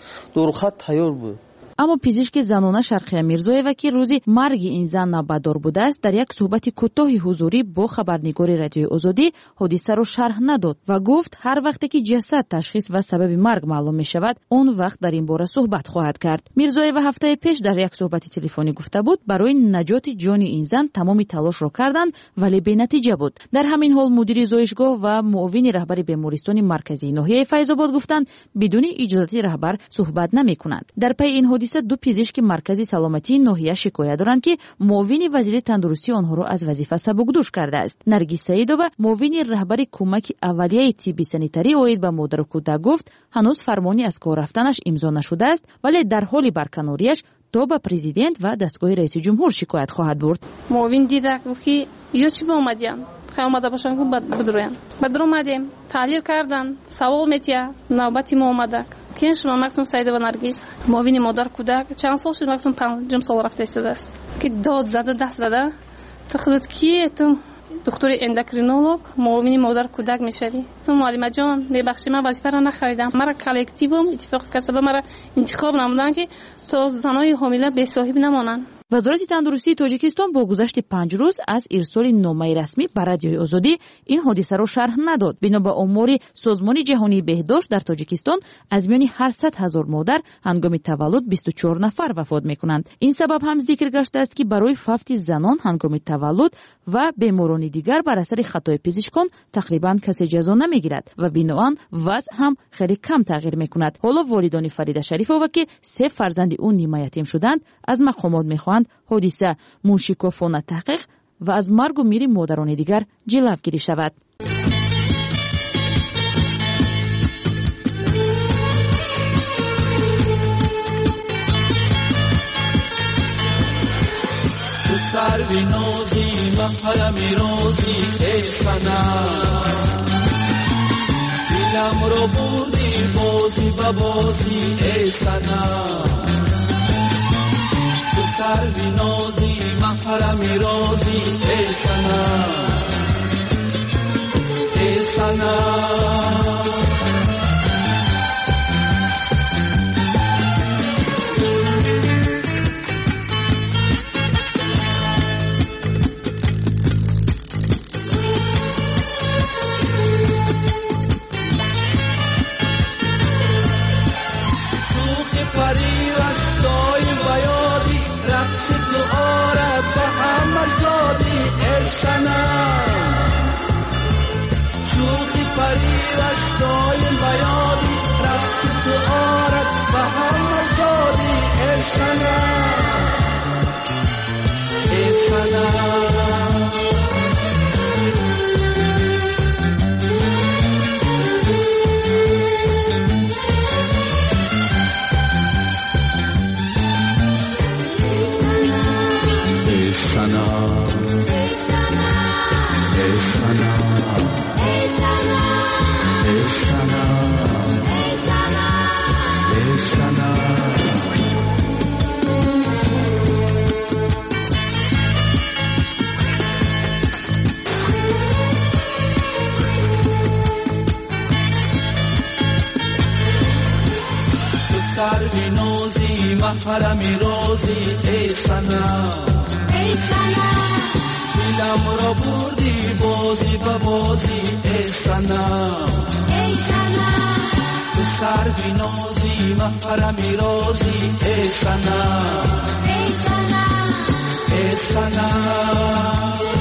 داروخط تیار بود. اما پزشک زنانه شرقیه میرزایوه که روزی مرگ این زن نوبتدار بوده است در یک صحبت کوتاهی حضوری با خبرنگار رادیوی آزادی حادثه را شرح نداد و گفت هر وقتی که جسد تشخیص و سبب مرگ معلوم می شود اون وقت در این باره صحبت خواهد کرد. میرزایوه هفته پیش در یک صحبت تلفنی گفته بود برای نجات جان این زن تمام تلاش را کردند ولی بی نتیجه بود. در همین حال مدیر زایشگاه و معاون رهبر بیمارستان مرکزی ناحیه فیض‌آباد گفتند بدون اجازه رهبر صحبت نمی کنند. در پی این دو پزشک مرکزی سلامتی ناحیه شکایت دارند که معاون وزیر تندرستی آنها را از وظیفه سبکدوش کرده است. نرگس سعیدова معاون رهبر کمک اولیه طبی سانیتری اوید به مادر و کودک گفت هنوز فرمانی از کار رفتنش امضا نشده است ولی در حال برکناریش تا به پرزیدنت و دستگاه رئیس جمهور شکایت خواهد برد. معاون دیده که یا چی با اومدیم اومده باشن که بدرویم بدر اومدیم تحلیل کردن سوال میتیه نوبتی ما اومده که شما مکتوم سعیده و نرگس معاون مادر کودک چند سال شد مکتوم 5 سال رفته ایستاده است که داد زده دست داده تخلط کی تو دکتر اندوکرینولوگ معاون مادر کودک میشوی تو معلمه جان ببخشید من وظیفه را نخریدم مرا کلکتیوم اتفاق کسب مرا انتخاب نمودن که تو زنای حامله بی صاحب نمانند. وزارت تندرستی تاجیکستان با گذشت 5 روز از ارسال نامه رسمی به رادیوی آزادی این حادثه را شرح نداد. بنا به آمار سازمان جهانی بهداشت در تاجیکستان از میان هر 100,000 مادر هنگام تولد 24 نفر وفات میکنند. این سبب هم ذکر گشته است که برای فوت زنان هنگام تولد و بیماران دیگر بر اثر خطای پزشکان تقریبا کسی جزا نمیگیرد و بنابراین وضع هم خیلی کم تغییر میکند. حالا والدان فریده شریفova که 3 فرزند اون نیمه یتیم شدند از مقامات میخواهند حادثه موشکافانه تحقیق و از مرگ و میر مادران دیگر جلوگیری شود. سروی نازی محرم روزی ای سنم دلم رو بردی بازی با بازی ای سنم سروی نازی محرم رازی ای سنم ای سنم شوخی پریوش دایم بیادی رفتی تو آرد و هم جادی ای سنم ای سنم ای سنم سروی نازی محرم رازی ای سنم ای سنم دلم را بردی بازی با بازی ای سنم ای سروی نازی محرم رازی ای سنم ای سنم ای سنم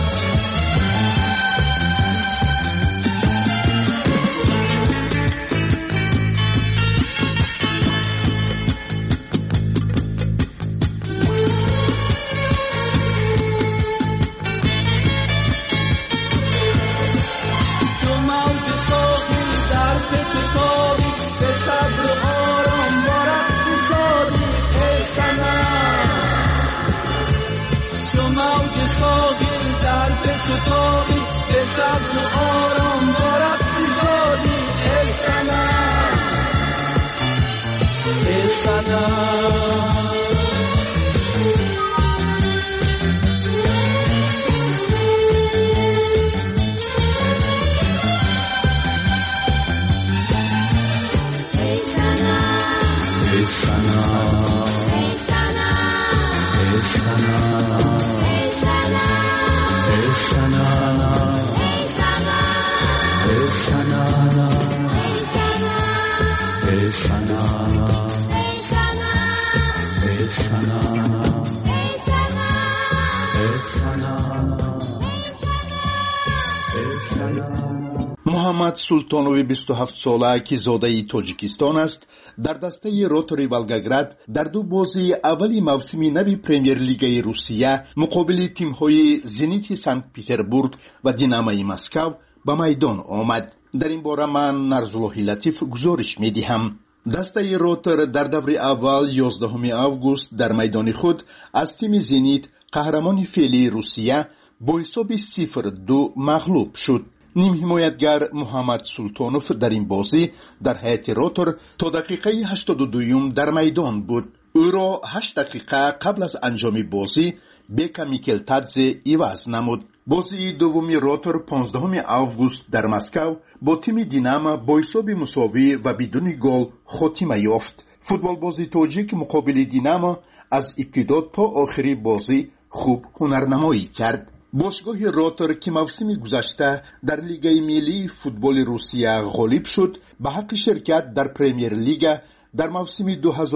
محمد سلطانوی 27 ساله که زاده تاجیکستان است در دسته روتری ولگاگراد در دو بازی اولی موسم نو پریمیر لیگ روسیه مقابل تیم‌های زنیت سنت پتربورگ و دینامای مسکو به میدان آمد. در این باره من نرزالله لطیف گزارش می‌دهم. دسته روتر در دور اول 11 آگوست در میدان خود از تیم زنیت قهرمان فعلی روسیه با حساب 0-2 مغلوب شد. نیم حمایتگر محمد سلطانوف در این بازی در هیئت روتر تا دقیقه 82 در میدان بود. او را 8 دقیقه قبل از انجام بازی بیکا میکلتادزه عوض نمود. بازی دومی روتر 15 آگوست در مسکو با تیم دیناما با حساب مساوی و بدون گل خاتمه یافت. فوتبال بازی تاجیک مقابل دیناما از ابتدا تا آخری بازی خوب هنرنمایی کرد. باشگاه روتر که موسم گذشته در لیگ ملی فوتبال روسیه غالب شد به حق شرکت در پریمیر لیگ در موسم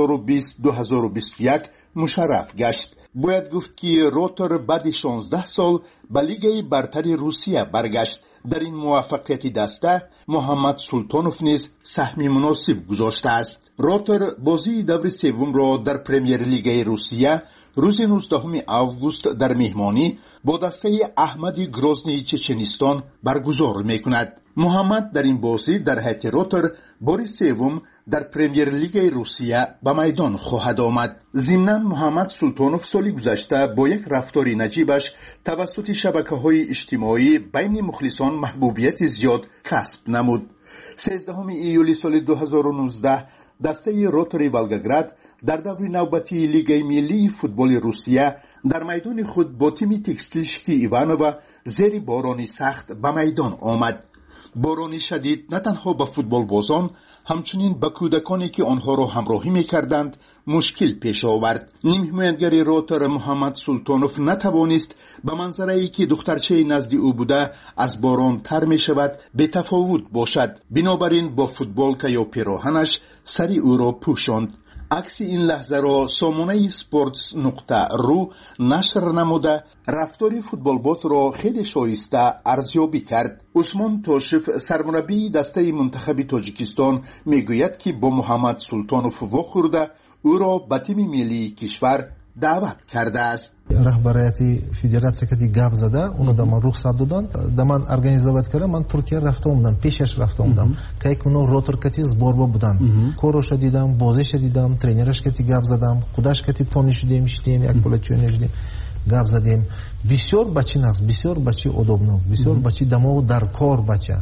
2020-2021 مشرف گشت. باید گفت که روتر بعد 16 سال به لیگ برتر روسیه برگشت. در این موفقیت دسته محمد سلطانوف نیز سهم مناسب گذاشته است. روتر بازی دور سوم را در پریمیر لیگ روسیه روز 19 آگوست در مهمانی با دسته احمدی گروزنی چچنستان برگزار میکند. محمد در این بازی در هیئت روتر بار سوم در پریمیر لیگ روسیه به میدان خواهد آمد. ضمناً محمد سلطانوف سال گذشته با یک رفتار نجیبش توسط شبکه‌های اجتماعی بین مخلصان محبوبیت زیاد کسب نمود. 13 ایولی سال 2019 دسته روتری ولگاگراد در دور نوبتی لیگ ملی فوتبال روسیه در میدان خود با تیم تکستیلشکی ایوانووا زیر بارانی سخت به میدان آمد. بارانی شدید نه تنها به فوتبال بازان همچنین به کودکانی که آنها را همراهی می‌کردند مشکل پیش آورد. نیم حمایتگر روتر محمد سلطانوف نتوانست به منظره‌ای که دخترچه نزد او بوده از باران تر می‌شود به تفاوت باشد. بنابراین با فوتبالکا یا پیراهنش سری او را پوشاند. عکس این لحظه را سامانه sports.ru نشر نموده رفتار فوتبالباز را خیلی شایسته ارزیابی کرد. عثمان توشف سرمربی دسته منتخب تاجیکستان میگوید که با محمد سلطانوف واخورده او را به تیم ملی کشور دعوت کرده است. رهبریت فدراسیه که گپ زده اونو در من رخصت دادن در من ارگانیزovat کردم. من ترکیه رفته بودم پیشش رفته بودم که اونو روتر کتی зборба بودن کوروش دیدم بازیش دیدم тренерش کتی گپ زدم خودش کتی تونی شدیم یک پولچو نشدیم گپ زدیم. بسیار بچه نقص بسیار بچه удобно بسیار بچه دماغ در کار بچه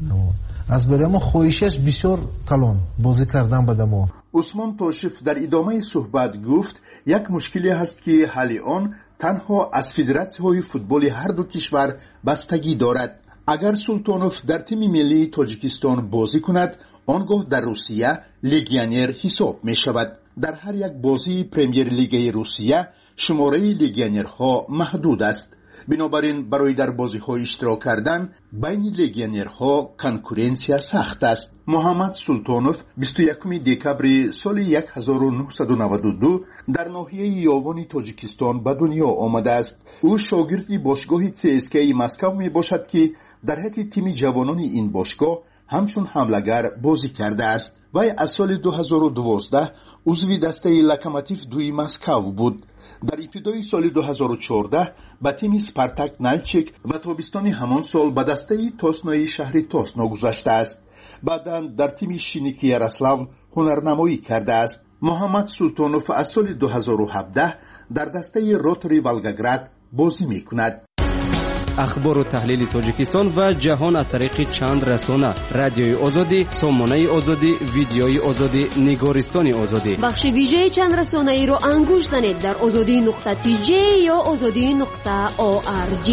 از برای خواهشش بسیار کلان بازی کردن به دماغ. عثمان توشف در ادامه صحبت گفت یک مشکلی هست که حل آن تنها از فدراسی‌های فوتبال هر دو کشور بستگی دارد. اگر سلطانوف در تیم ملی تاجیکستان بازی کند آنگاه در روسیه لیگیونر حساب می شود. در هر یک بازی پریمیر لیگ روسیه شماره لیگیونرها محدود است. بنابراین برای در بازی‌ها اشتراک کردن بین لگیونرها کنکورنسیا سخت است. محمد سلطانوف 21 دکبر سال 1992 در ناحیه یاوان تاجیکستان به دنیا آمده است. او شاگرد باشگاه CSKA مسکو می باشد که در حد تیم جوانان این باشگاه همچون حمله‌گر بازی کرده است. وی از سال 2012 عضو دسته لوکوموتیو دوی مسکو بود. در ابتدای سال 2014 به تیم سپارتاک نالچیک و تابستان همان سال به دسته توسنوی شهر توسنو گذاشته است. بعداً در تیم شینیکی یاروسلاو هنرنمایی کرده است. محمد سلطانوف از سال 2017 در دسته روتری والگاگراد بازی می‌کند. اخبار و تحلیل تاجیکستان و جهان از طریق چند رسانه: رادیوی آزادی، سامانه آزادی، ویدیوی آزادی، نگارستان آزادی. بخش ویژه چند رسانه ای را انگوش زنید در azadi.tj یا azadi.org.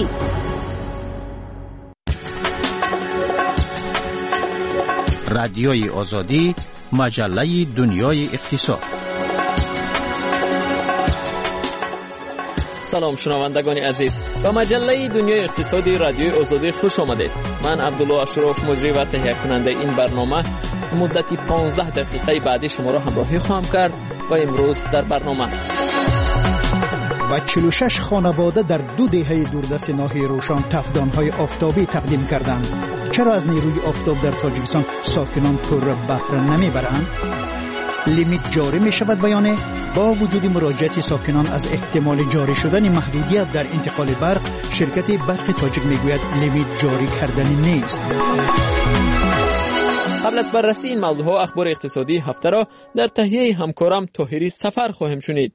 رادیوی آزادی، مجله دنیای اقتصاد. سلام شنوندگان عزیز، به مجله دنیای اقتصادی رادیوی آزادی خوش آمدید. من عبدالله اشرف مجری و تهیه کننده این برنامه مدتی 15 دقیقه بعدی شما را همراهی خواهم کرد و امروز در برنامه و 46 خانواده در 2 دهه دوردست ناحیه روشن تفدان‌های آفتابی تقدیم کردند. چرا از نیروی آفتاب در تاجیکستان ساکنان پر بهره نمیبرند؟ لیمیت جاری می شود بیانه با وجود مراجعت ساکنان از احتمال جاری شدن محدودیت در انتقال برق، شرکت برق تاجیک می گوید لیمیت جاری کردنی نیست. قبل از بررسی این موضوع اخبار اقتصادی هفته را در تهیه همکارم طاهری سفر خواهیم شنید.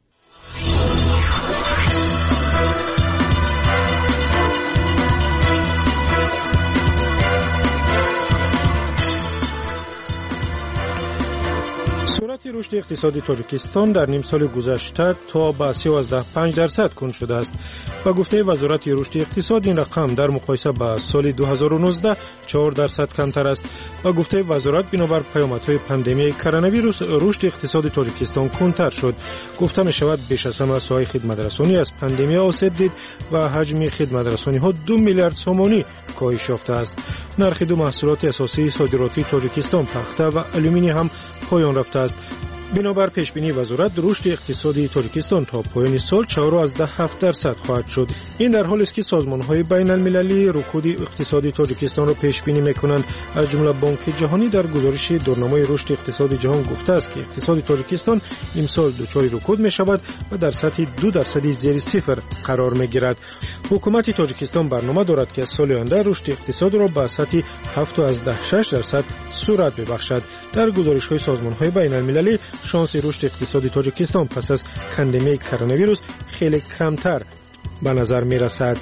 سرعت رشد اقتصادی تاجیکستان در نیم سال گذشته تا به 13.5% کند شده است. با گفته وزارت رشد اقتصاد این رقم در مقایسه با سال 2019 4% کمتر است. با گفته وزارت بنابر پیامدهای پاندمی کرونا ویروس رشد اقتصاد تاجیکستان کندتر شد. گفته می شود بیش از همه ساحه خدمترسانی از پاندمی آسیب دید و حجم خدمترسانی ها 2 میلیارد سومانی کاهش یافته است. نرخ 2 محصولات اساسی صادراتی تاجیکستان پخته و آلومینی هم پایان رفته است. بنابر پیشبینی وزارت رشد اقتصادی تاجیکستان تا پایان سال 4.7% خواهد شد. این در حالی است که سازمان‌های بین‌المللی رکود اقتصادی تاجیکستان را پیشبینی می‌کنند. از جمله بانک جهانی در گزارش دورنمای رشد اقتصادی جهان گفته است که اقتصاد تاجیکستان امسال دچار رکود می‌شود و در سطح 2% زیر صفر قرار می‌گیرد. حکومت تاجیکستان برنامه دارد که سال آینده رشد اقتصاد را به سطح 7.6% سرعت ببخشد. در گزارش‌های سازمان‌های بین‌المللی شانس رشد اقتصادی تاجیکستان پس از پاندمی کرونا ویروس خیلی کمتر به نظر می‌رسد.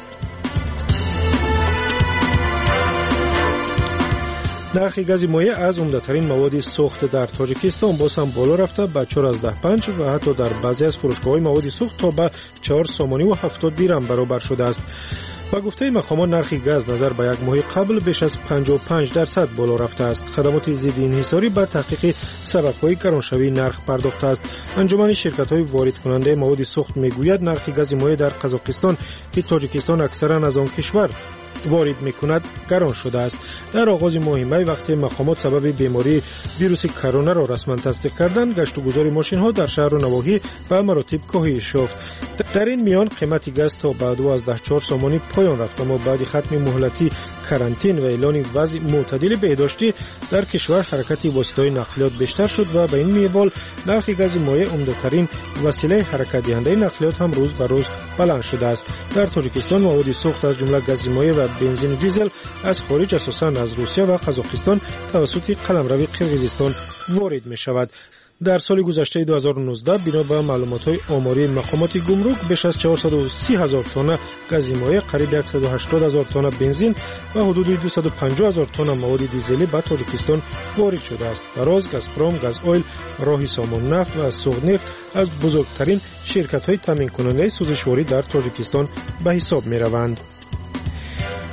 نرخ گاز مایع از عمده‌ترین مواد سوخت در تاجیکستان باز هم بالا رفته به 4.5 و حتی در بعضی از فروشگاه‌های مواد سوخت تا به 4 سومانی و 70 دیرم برابر شده است. با گفته مقامات نرخ گاز نظر به یک ماه قبل بیش از 55% بالا رفته است. خدمات ضد انحصاری بر تحقیق سبب‌های گرانشوی نرخ پرداخته است. انجمن شرکت‌های وارد کننده مواد سوخت میگوید نرخ گاز مایع در قزاقستان که تاجیکستان اکثرا از آن کشور وارد میکند گران شده است. در آغاز ماه می وقتی مقامات سبب بیماری ویروس کرونا را رسما تصدیق کردند، گشت و گذار ماشین‌ها در شهر و نواحی به مراتب کاهش یافت. در این میان قیمت گاز تا به 2.4 سومانی پایان رفت، اما بعد ختم مهلتی کرانتین و اعلان وضع معتدل بهداشتی در کشور حرکت واسطه‌های نقلیات بیشتر شد و به این منوال نرخ گاز مایع عمده‌ترین وسیله حرکت دهنده نقلیات هم روز به روز بلند شده است. در تاجیکستان مواد سوخت از جمله گاز مایع و بنزین و دیزل از خارج اساساً از روسیه و قزاقستان توسط قلمرو قرقیزستان وارد می شود. در سال گذشته 2019 بنا به معلومات‌های آماری مقامات گمرک بیش از 430,000 تن گاز مایع، قریب 180,000 تن بنزین و حدود 250,000 تن مواد دیزلی به تاجیکستان وارد شده است. فراز، گازپروم، گاز اویل، راهی سامان نفت و سوغ نفت از بزرگترین شرکت‌های تامین کننده سوزشواری در تاجیکستان به حساب می‌روند.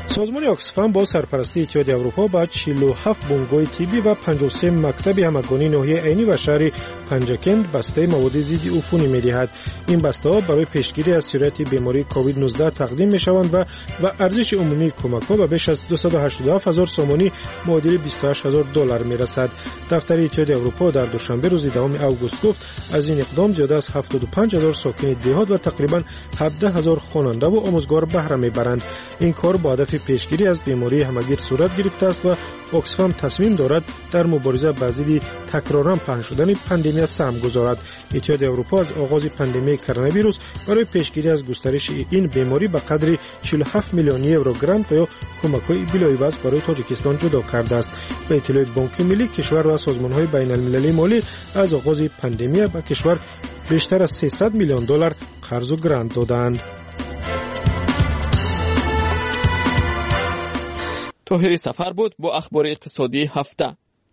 سازمان آکسفام با سرپرستی اتحادیه اروپا با 47 بنگاه طبی و 53 مکتب همگانی ناحیه عینی و شهر پنجکند بسته مواد ضد عفونی می‌دهد. این بسته‌ها برای پیشگیری از سرایت بیماری کووید 19 تقدیم می‌شوند و ارزش عمومی کمک‌ها به بیش از 287,000 سومانی معادل $28,000 می‌رسد. دفتر اتحادیه اروپا در دوشنبه روز 2 آگوست گفت از این اقدام زیاد از 75,000 ساکن دهات و تقریباً 17,000 خواننده و آموزگار بهره می‌برند. این کار با هدف پیشگیری از بیماری همگیر صورت گرفته است و آکسفام تصمیم دارد در مبارزه با ضد تکرارا پهن شدن پاندمی سهم گذارد. اتحادیه اروپا از آغاز پاندمی کرونا ویروس برای پیشگیری از گسترش این بیماری به قدر 47 میلیون یورو گرانت و یا کمک‌های بلایوبست برای تاجیکستان جدا کرده است. به اطلاع بانک ملی کشور و سازمان‌های بین‌المللی مالی از آغاز پاندمی به کشور بیشتر از $300 میلیون قرض و گرانت دادند. طاهری سفر بود با اخبار اقتصادی هفته.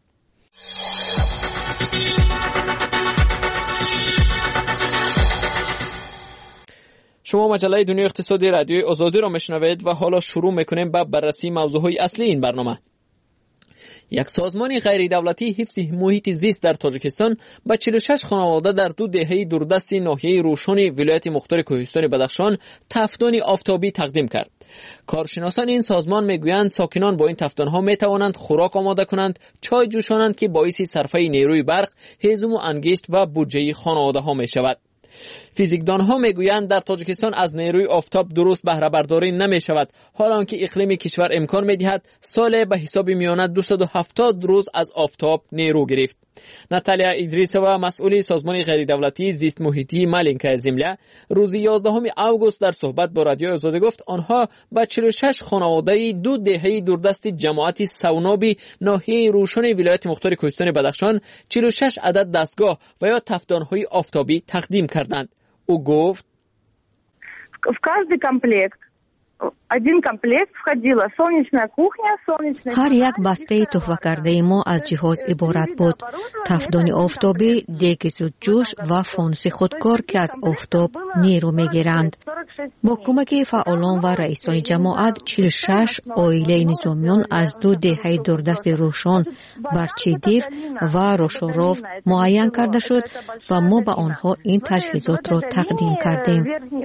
شما مجله دنیای اقتصادی رادیوی آزادی را میشنوید و حالا شروع میکنیم با بررسی موضوعهای اصلی این برنامه. یک سازمان غیر دولتی حفظ محیط زیست در تاجیکستان با 46 خانواده در 2 دهه دوردست ناحیه روشن ولایت مختار کوهستان بدخشان تفتان آفتابی تقدیم کرد. کارشناسان این سازمان میگویند ساکنان با این تفتان‌ها میتوانند خوراک آماده کنند، چای جوشانند که باعث صرفه نیروی برق، هیزم و انگشت و بودجه خانواده‌ها میشود. فیزیکدانها میگویند در تاجیکستان از نیروی آفتاب درست بهره برداری نمی شود، حالا آنکه اقلیم کشور امکان میدهد سال به حساب میانه 270 روز از آفتاب نیرو گرفت. ناتالیا ادریسова مسئول سازمان غیر دولتی زیست محیطی مالینکا زمله روز 11 آگوست در صحبت با رادیو آزادی گفت آنها با 46 خانواده 2 دهه دوردست جماعت سونابی ناحیه روشن ولایت مختار کوهستان بدخشان 46 عدد دستگاه و یا تفتان‌های آفتابی تقدیم کردند. او گفت в каждый комплект один комплект входила солнечная кухня, солнечный. هر یک بسته تحفه کرده ما از جهاز عبارت بود: تفدان آفتابی، دیگ زودجوش و فانوس خودکار که از آفتاب نیرو میگیرند. با کمک فعالان و رئیسان جماعت 46 عائله نظامیان از 2 دهه دوردست روشن، برچیدیف و روشاروف معین کرده شد و ما به آنها این تجهیزات را تقدیم کردیم.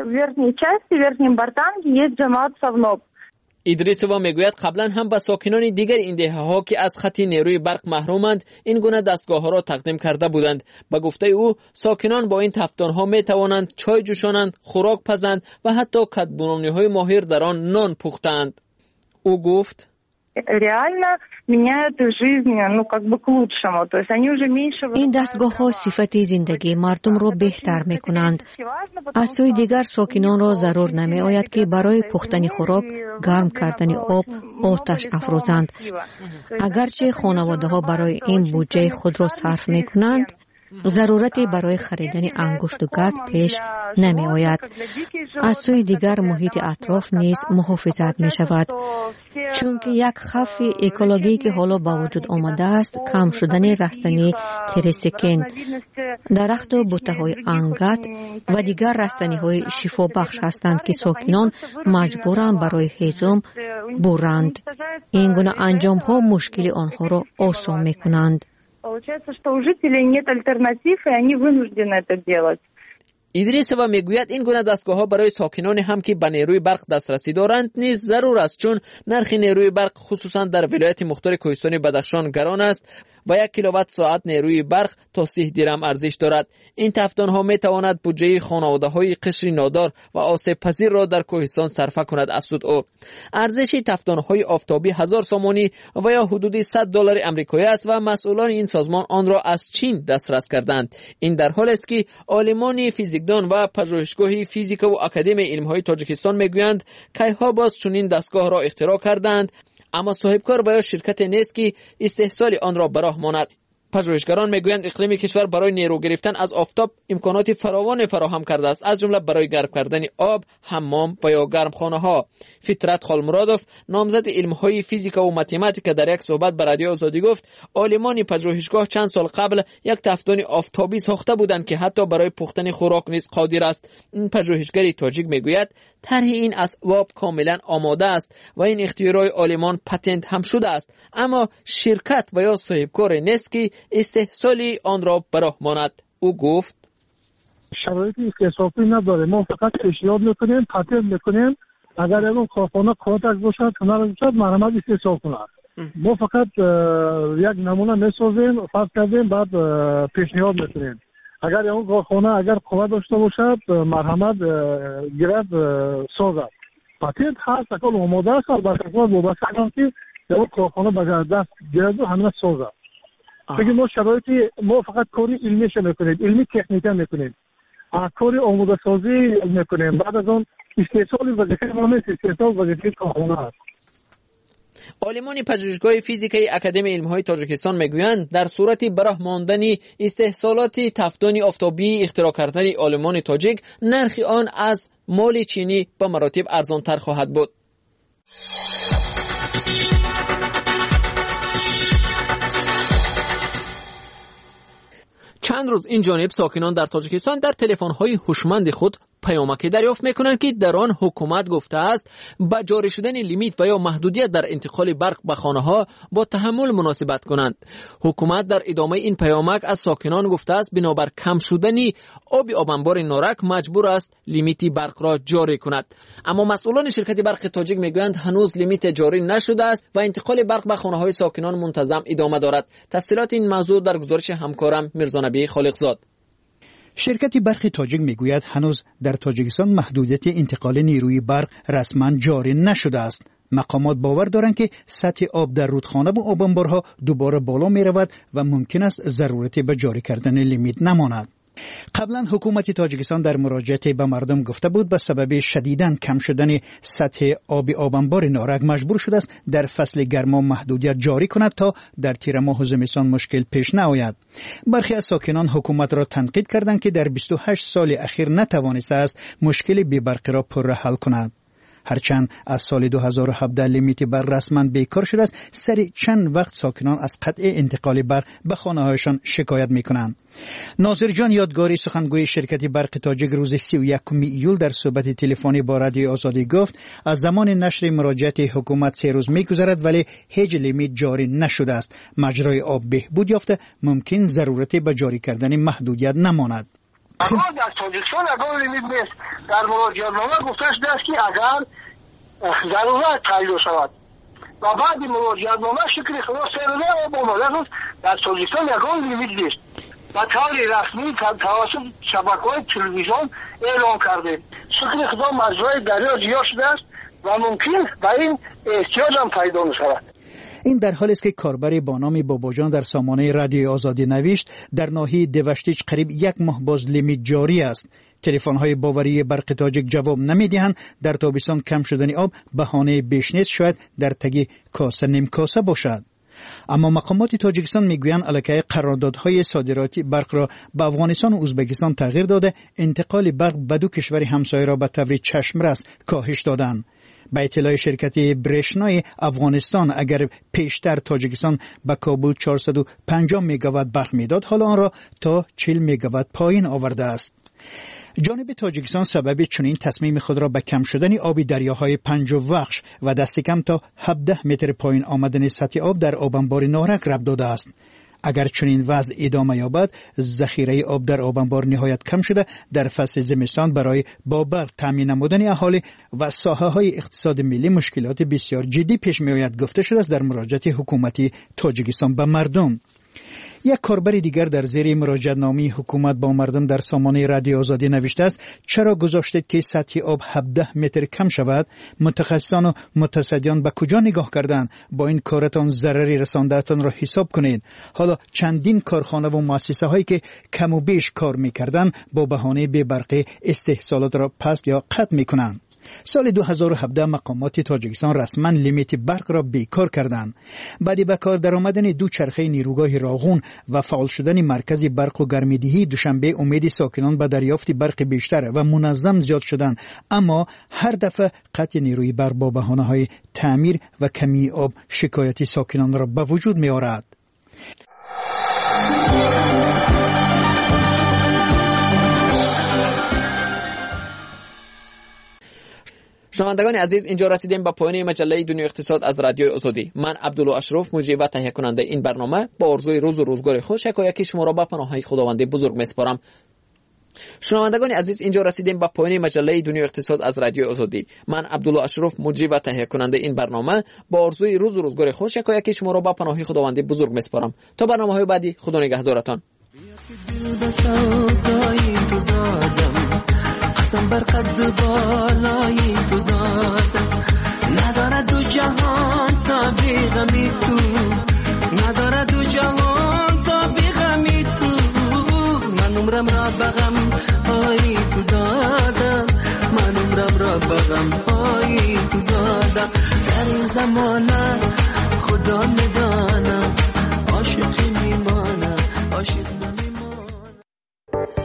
ادریسова میگوید قبلا هم به ساکنان دیگر این دهه ها که از خط نیروی برق محرومند این گونه دستگاه ها را تقدیم کرده بودند. به گفته او ساکنان با این تفتان ها می توانند چای جوشانند، خوراک پزند و حتی کدبونانی های ماهر در آن نان پختند. او گفت این دستگاه ها صفت زندگی مردم را بهتر می کنند. از سوی دیگر ساکنان را ضرور نمی آید که برای پختن خوراک گرم کردن آب آتش افروزند. اگرچه خانواده ها برای این بودجه خود را صرف می کنند، ضرورتی برای خریدن انگشت و گاز پیش نمی آید. از سوی دیگر محیط اطراف نیز محافظت می شود، چون که یک خف اکولوژی که حالا با وجود آمده است کم شدن رستنی تریسکین، درخت و بوته های انگت و دیگر رستنی های شفا بخش هستند که ساکنان مجبورند برای هیزم برند. این گونه انجام ها مشکل آنها را آسان می کنند. Получается, что у жителей нет альтернатив, и они вынуждены это делать. ادریسова میگوید این گونه دستگاه ها برای ساکنان هم که به نیروی برق دسترسی دارند نیز ضرور است، چون نرخ نیروی برق خصوصا در ولایت مختار کوهستان بدخشان گران است و 1 کیلووات ساعت نیروی برق تا 30 درم ارزش دارد. این تفتان ها می تواند بودجه خانواده های قشر نادار و آسیب پذیر را در کوهستان صرفه کند. افزود او ارزش تفتان های آفتابی 1000 سومانی و یا حدود $100 آمریکایی است و مسئولان این سازمان آن را از چین دسترس کردند. این در حالی است که عالمان فیزیکدان و پژوهشگاه فیزیک و اکادمی علم‌های تاجیکستان میگویند کیها باز چنین دستگاه را اختراع کردند، اما صاحبکار و یا شرکت نیست که استحصال آن را به راه ماند. پژوهشگران میگویند اقلیم کشور برای نیرو گرفتن از آفتاب امکانات فراوان فراهم کرده است، از جمله برای گرم کردن آب، حمام و یا گرمخانه‌ها. فطرت خالمرادوف، نامزد علم‌های فیزیک و متماتیک، در یک صحبت با رادیو آزادی گفت عالمان پژوهشگاه چند سال قبل یک تفدان آفتابی ساخته بودند که حتی برای پختن خوراک نیز قادر است. این پژوهشگر تاجیک میگوید طرح این اسباب کاملا آماده است و این اختراع آلمان پتنت هم شده است، اما شرکت و یا صاحبکار نیست که استحصال آن را به راه ماند. او گفت شرایطی اختصاصی نداره، ما فقط پیشنهاد میکنیم، پتنت میکنیم، اگر اون کارخانه کاتک باشد، هنر باشد، مرمت استحصال کنند. ما فقط یک نمونه میسازیم، فرض کردیم، بعد پیشنهاد میکنیم. اگر اون کارخانه اگر قوت داشته باشد، مرحمت گیرد سازد. پتنت هست، اکل آماده است، البته وابسته است که اون کارخانه به دست گیرد و همه سازد. بگیم ما شرایطی، ما فقط کاری علمیش میکنیم، علمی تکنیکی میکنیم، کاری آماده سازی میکنیم، بعد از اون استحصال وظیفه ما نیست، استحصال وظیفه کارخانه است. عالمان پژوهشگاه فیزیکی اکادمی علم‌های تاجیکستان میگویند در صورت براه ماندن استحصالات تفدان آفتابی اختراع کردن عالمان تاجیک، نرخ آن از مال چینی به مراتب ارزان‌تر خواهد بود. چند روز این جانب ساکنان در تاجیکستان در تلفن‌های هوشمند خود پیامکی دریافت میکنند که در آن حکومت گفته است با جاری شدن لیمیت و یا محدودیت در انتقال برق به خانه‌ها با تحمل مناسبت کنند. حکومت در ادامه این پیامک از ساکنان گفته است بنابر کم شدن آب انبار نارک مجبور است لیمیت برق را جاری کند. اما مسئولان شرکت برق تاجیک میگویند هنوز لیمیت جاری نشده است و انتقال برق به خانه‌های ساکنان منتظم ادامه دارد. تفصیلات این موضوع در گزارش همکارم میرزا نبی خالقزاد. شرکت برق تاجیک میگوید هنوز در تاجیکستان محدودیت انتقال نیروی برق رسما جاری نشده است. مقامات باور دارند که سطح آب در رودخانه و آب انبارها دوباره بالا می رود و ممکن است ضرورتی به جاری کردن لیمیت نماند. قبلا حکومت تاجیکستان در مراجعه به مردم گفته بود به سبب شدیداً کم شدن سطح آب انبار نارک مجبور شده است در فصل گرما محدودیت جاری کند تا در تیر ماه و زمستان مشکل پیش نیاید. برخی از ساکنان حکومت را تنقید کردند که در 28 سال اخیر نتوانسته است مشکل بی‌برقی را پرراه حل کند. هرچند از سال 2017 لیمیت برق رسما بیکار شده است، سری چند وقت ساکنان از قطع انتقال برق به خانه‌هایشان شکایت می‌کنند. ناظر جان یادگاری سخنگوی شرکت برق تاجیک روز 31 ایول در صحبت تلفنی با رادیو آزادی گفت از زمان نشر مراجعه حکومت 3 روز می‌گذرد ولی هیچ لیمیت جاری نشده است. مجرای آب بهبود یافته، ممکن ضرورتی به جاری کردن محدودیت نماند. اما در تاجیکستان اگر لیمیت نیست، در مراجعه‌نامه گفته شده است که اگر ضرورت تعیین شود و بعد مراجعه‌نامه شکل خلاص کرده آب آماده است، در تاجیکستان اگر لیمیت نیست و طور رسمی توسط شبکه‌های تلویزیون اعلام کرده شکل خدام مجرای دریا جیا شده است و ممکن به این احتیاج هم پیدا می‌شود. این در حالی است که کاربری با نام باباجان در سامانه رادیو آزادی نوشت در ناحیه دوشتیچ قریب 1 ماه باز لیمیت جاری است. تلفن‌های باوری برق تاجیک جواب نمی‌دهند. در تابستان کم شدن آب بهانه بیش نیست، شاید در تگ کاسه نیم کاسه باشد. اما مقامات تاجیکستان میگویند علاقه قراردادهای صادراتی برق را به افغانستان و ازبکستان تغییر داده، انتقال برق به دو کشور همسایه را به طور چشمرس کاهش دادند. به اطلاع شرکت برشنای افغانستان اگر پیشتر تاجیکستان به کابل 450 میگاوات برق میداد، حالا آن را تا 40 میگاوات پایین آورده است. جانب تاجیکستان سبب چنین تصمیم خود را به کم شدن آب دریاهای پنجوخش و دست کم تا 17 متر پایین آمدن سطح آب در آب انبار نارک ربط داده است. اگر چنین وضع ادامه یابد، ذخیره آب در آب انبار نهایت کم شده در فصل زمستان برای با برق تامین نمودن اهالی و ساحه‌های اقتصاد ملی مشکلات بسیار جدی پیش می‌آید گفته شده است در مراجعه حکومتی تاجیکستان به مردم. یک کاربر دیگر در زیر مراجعه‌نامه حکومت با مردم در سامانه رادیو آزادی نوشته است چرا گذاشتید که سطح آب 17 متر کم شود؟ متخصصان و متصدیان به کجا نگاه کردند؟ با این کارتان ضرری رسانده‌تان را حساب کنید. حالا چندین کارخانه و مؤسسه هایی که کم و بیش کار می‌کردند با بهانه بی‌برقی استحصالات را پس یا قطع می‌کنند. سال 2017 مقامات تاجیکستان رسما لیمیت برق را بیکار کردند. بعد به کار درآمدن دوچرخه نیروگاه راغون و فعال شدن مرکز برق و گرمایدهی دوشنبه، امید ساکنان به دریافت برق بیشتر و منظم زیاد شدند، اما هر دفعه قطع نیروی برق با بهانه‌های تعمیر و کمی آب شکایت ساکنان را به وجود می آورد. شنوندگان عزیز، اینجا رسیدیم به پایان مجله دنیای اقتصاد از رادیوی آزادی. من عبدالله اشرف، مجری و تهیه کننده این برنامه، با آرزوی روز و روزگار خوش یکایک شما را به پناههای خداوند بزرگ میسپارم. شنوندگان عزیز، اینجا رسیدیم به پایان مجله دنیای اقتصاد از رادیوی آزادی. من عبدالله اشرف، مجری و تهیه کننده این برنامه، با آرزوی روز و روزگار خوش یکایک شما را به پناههای خداوند بزرگ میسپارم. تا برنامه‌های بعدی، خدا نگهدارتان. قسم بر قد بالای تو دادم، نداره دو جهان تا بیغمی تو، نداره دو جهان تا بیغمی تو. من عمرم را بغم های تو دادم، من عمرم را بغم های تو دادم. در این زمانه خدا میدانم، عاشقی میمانم، عاشق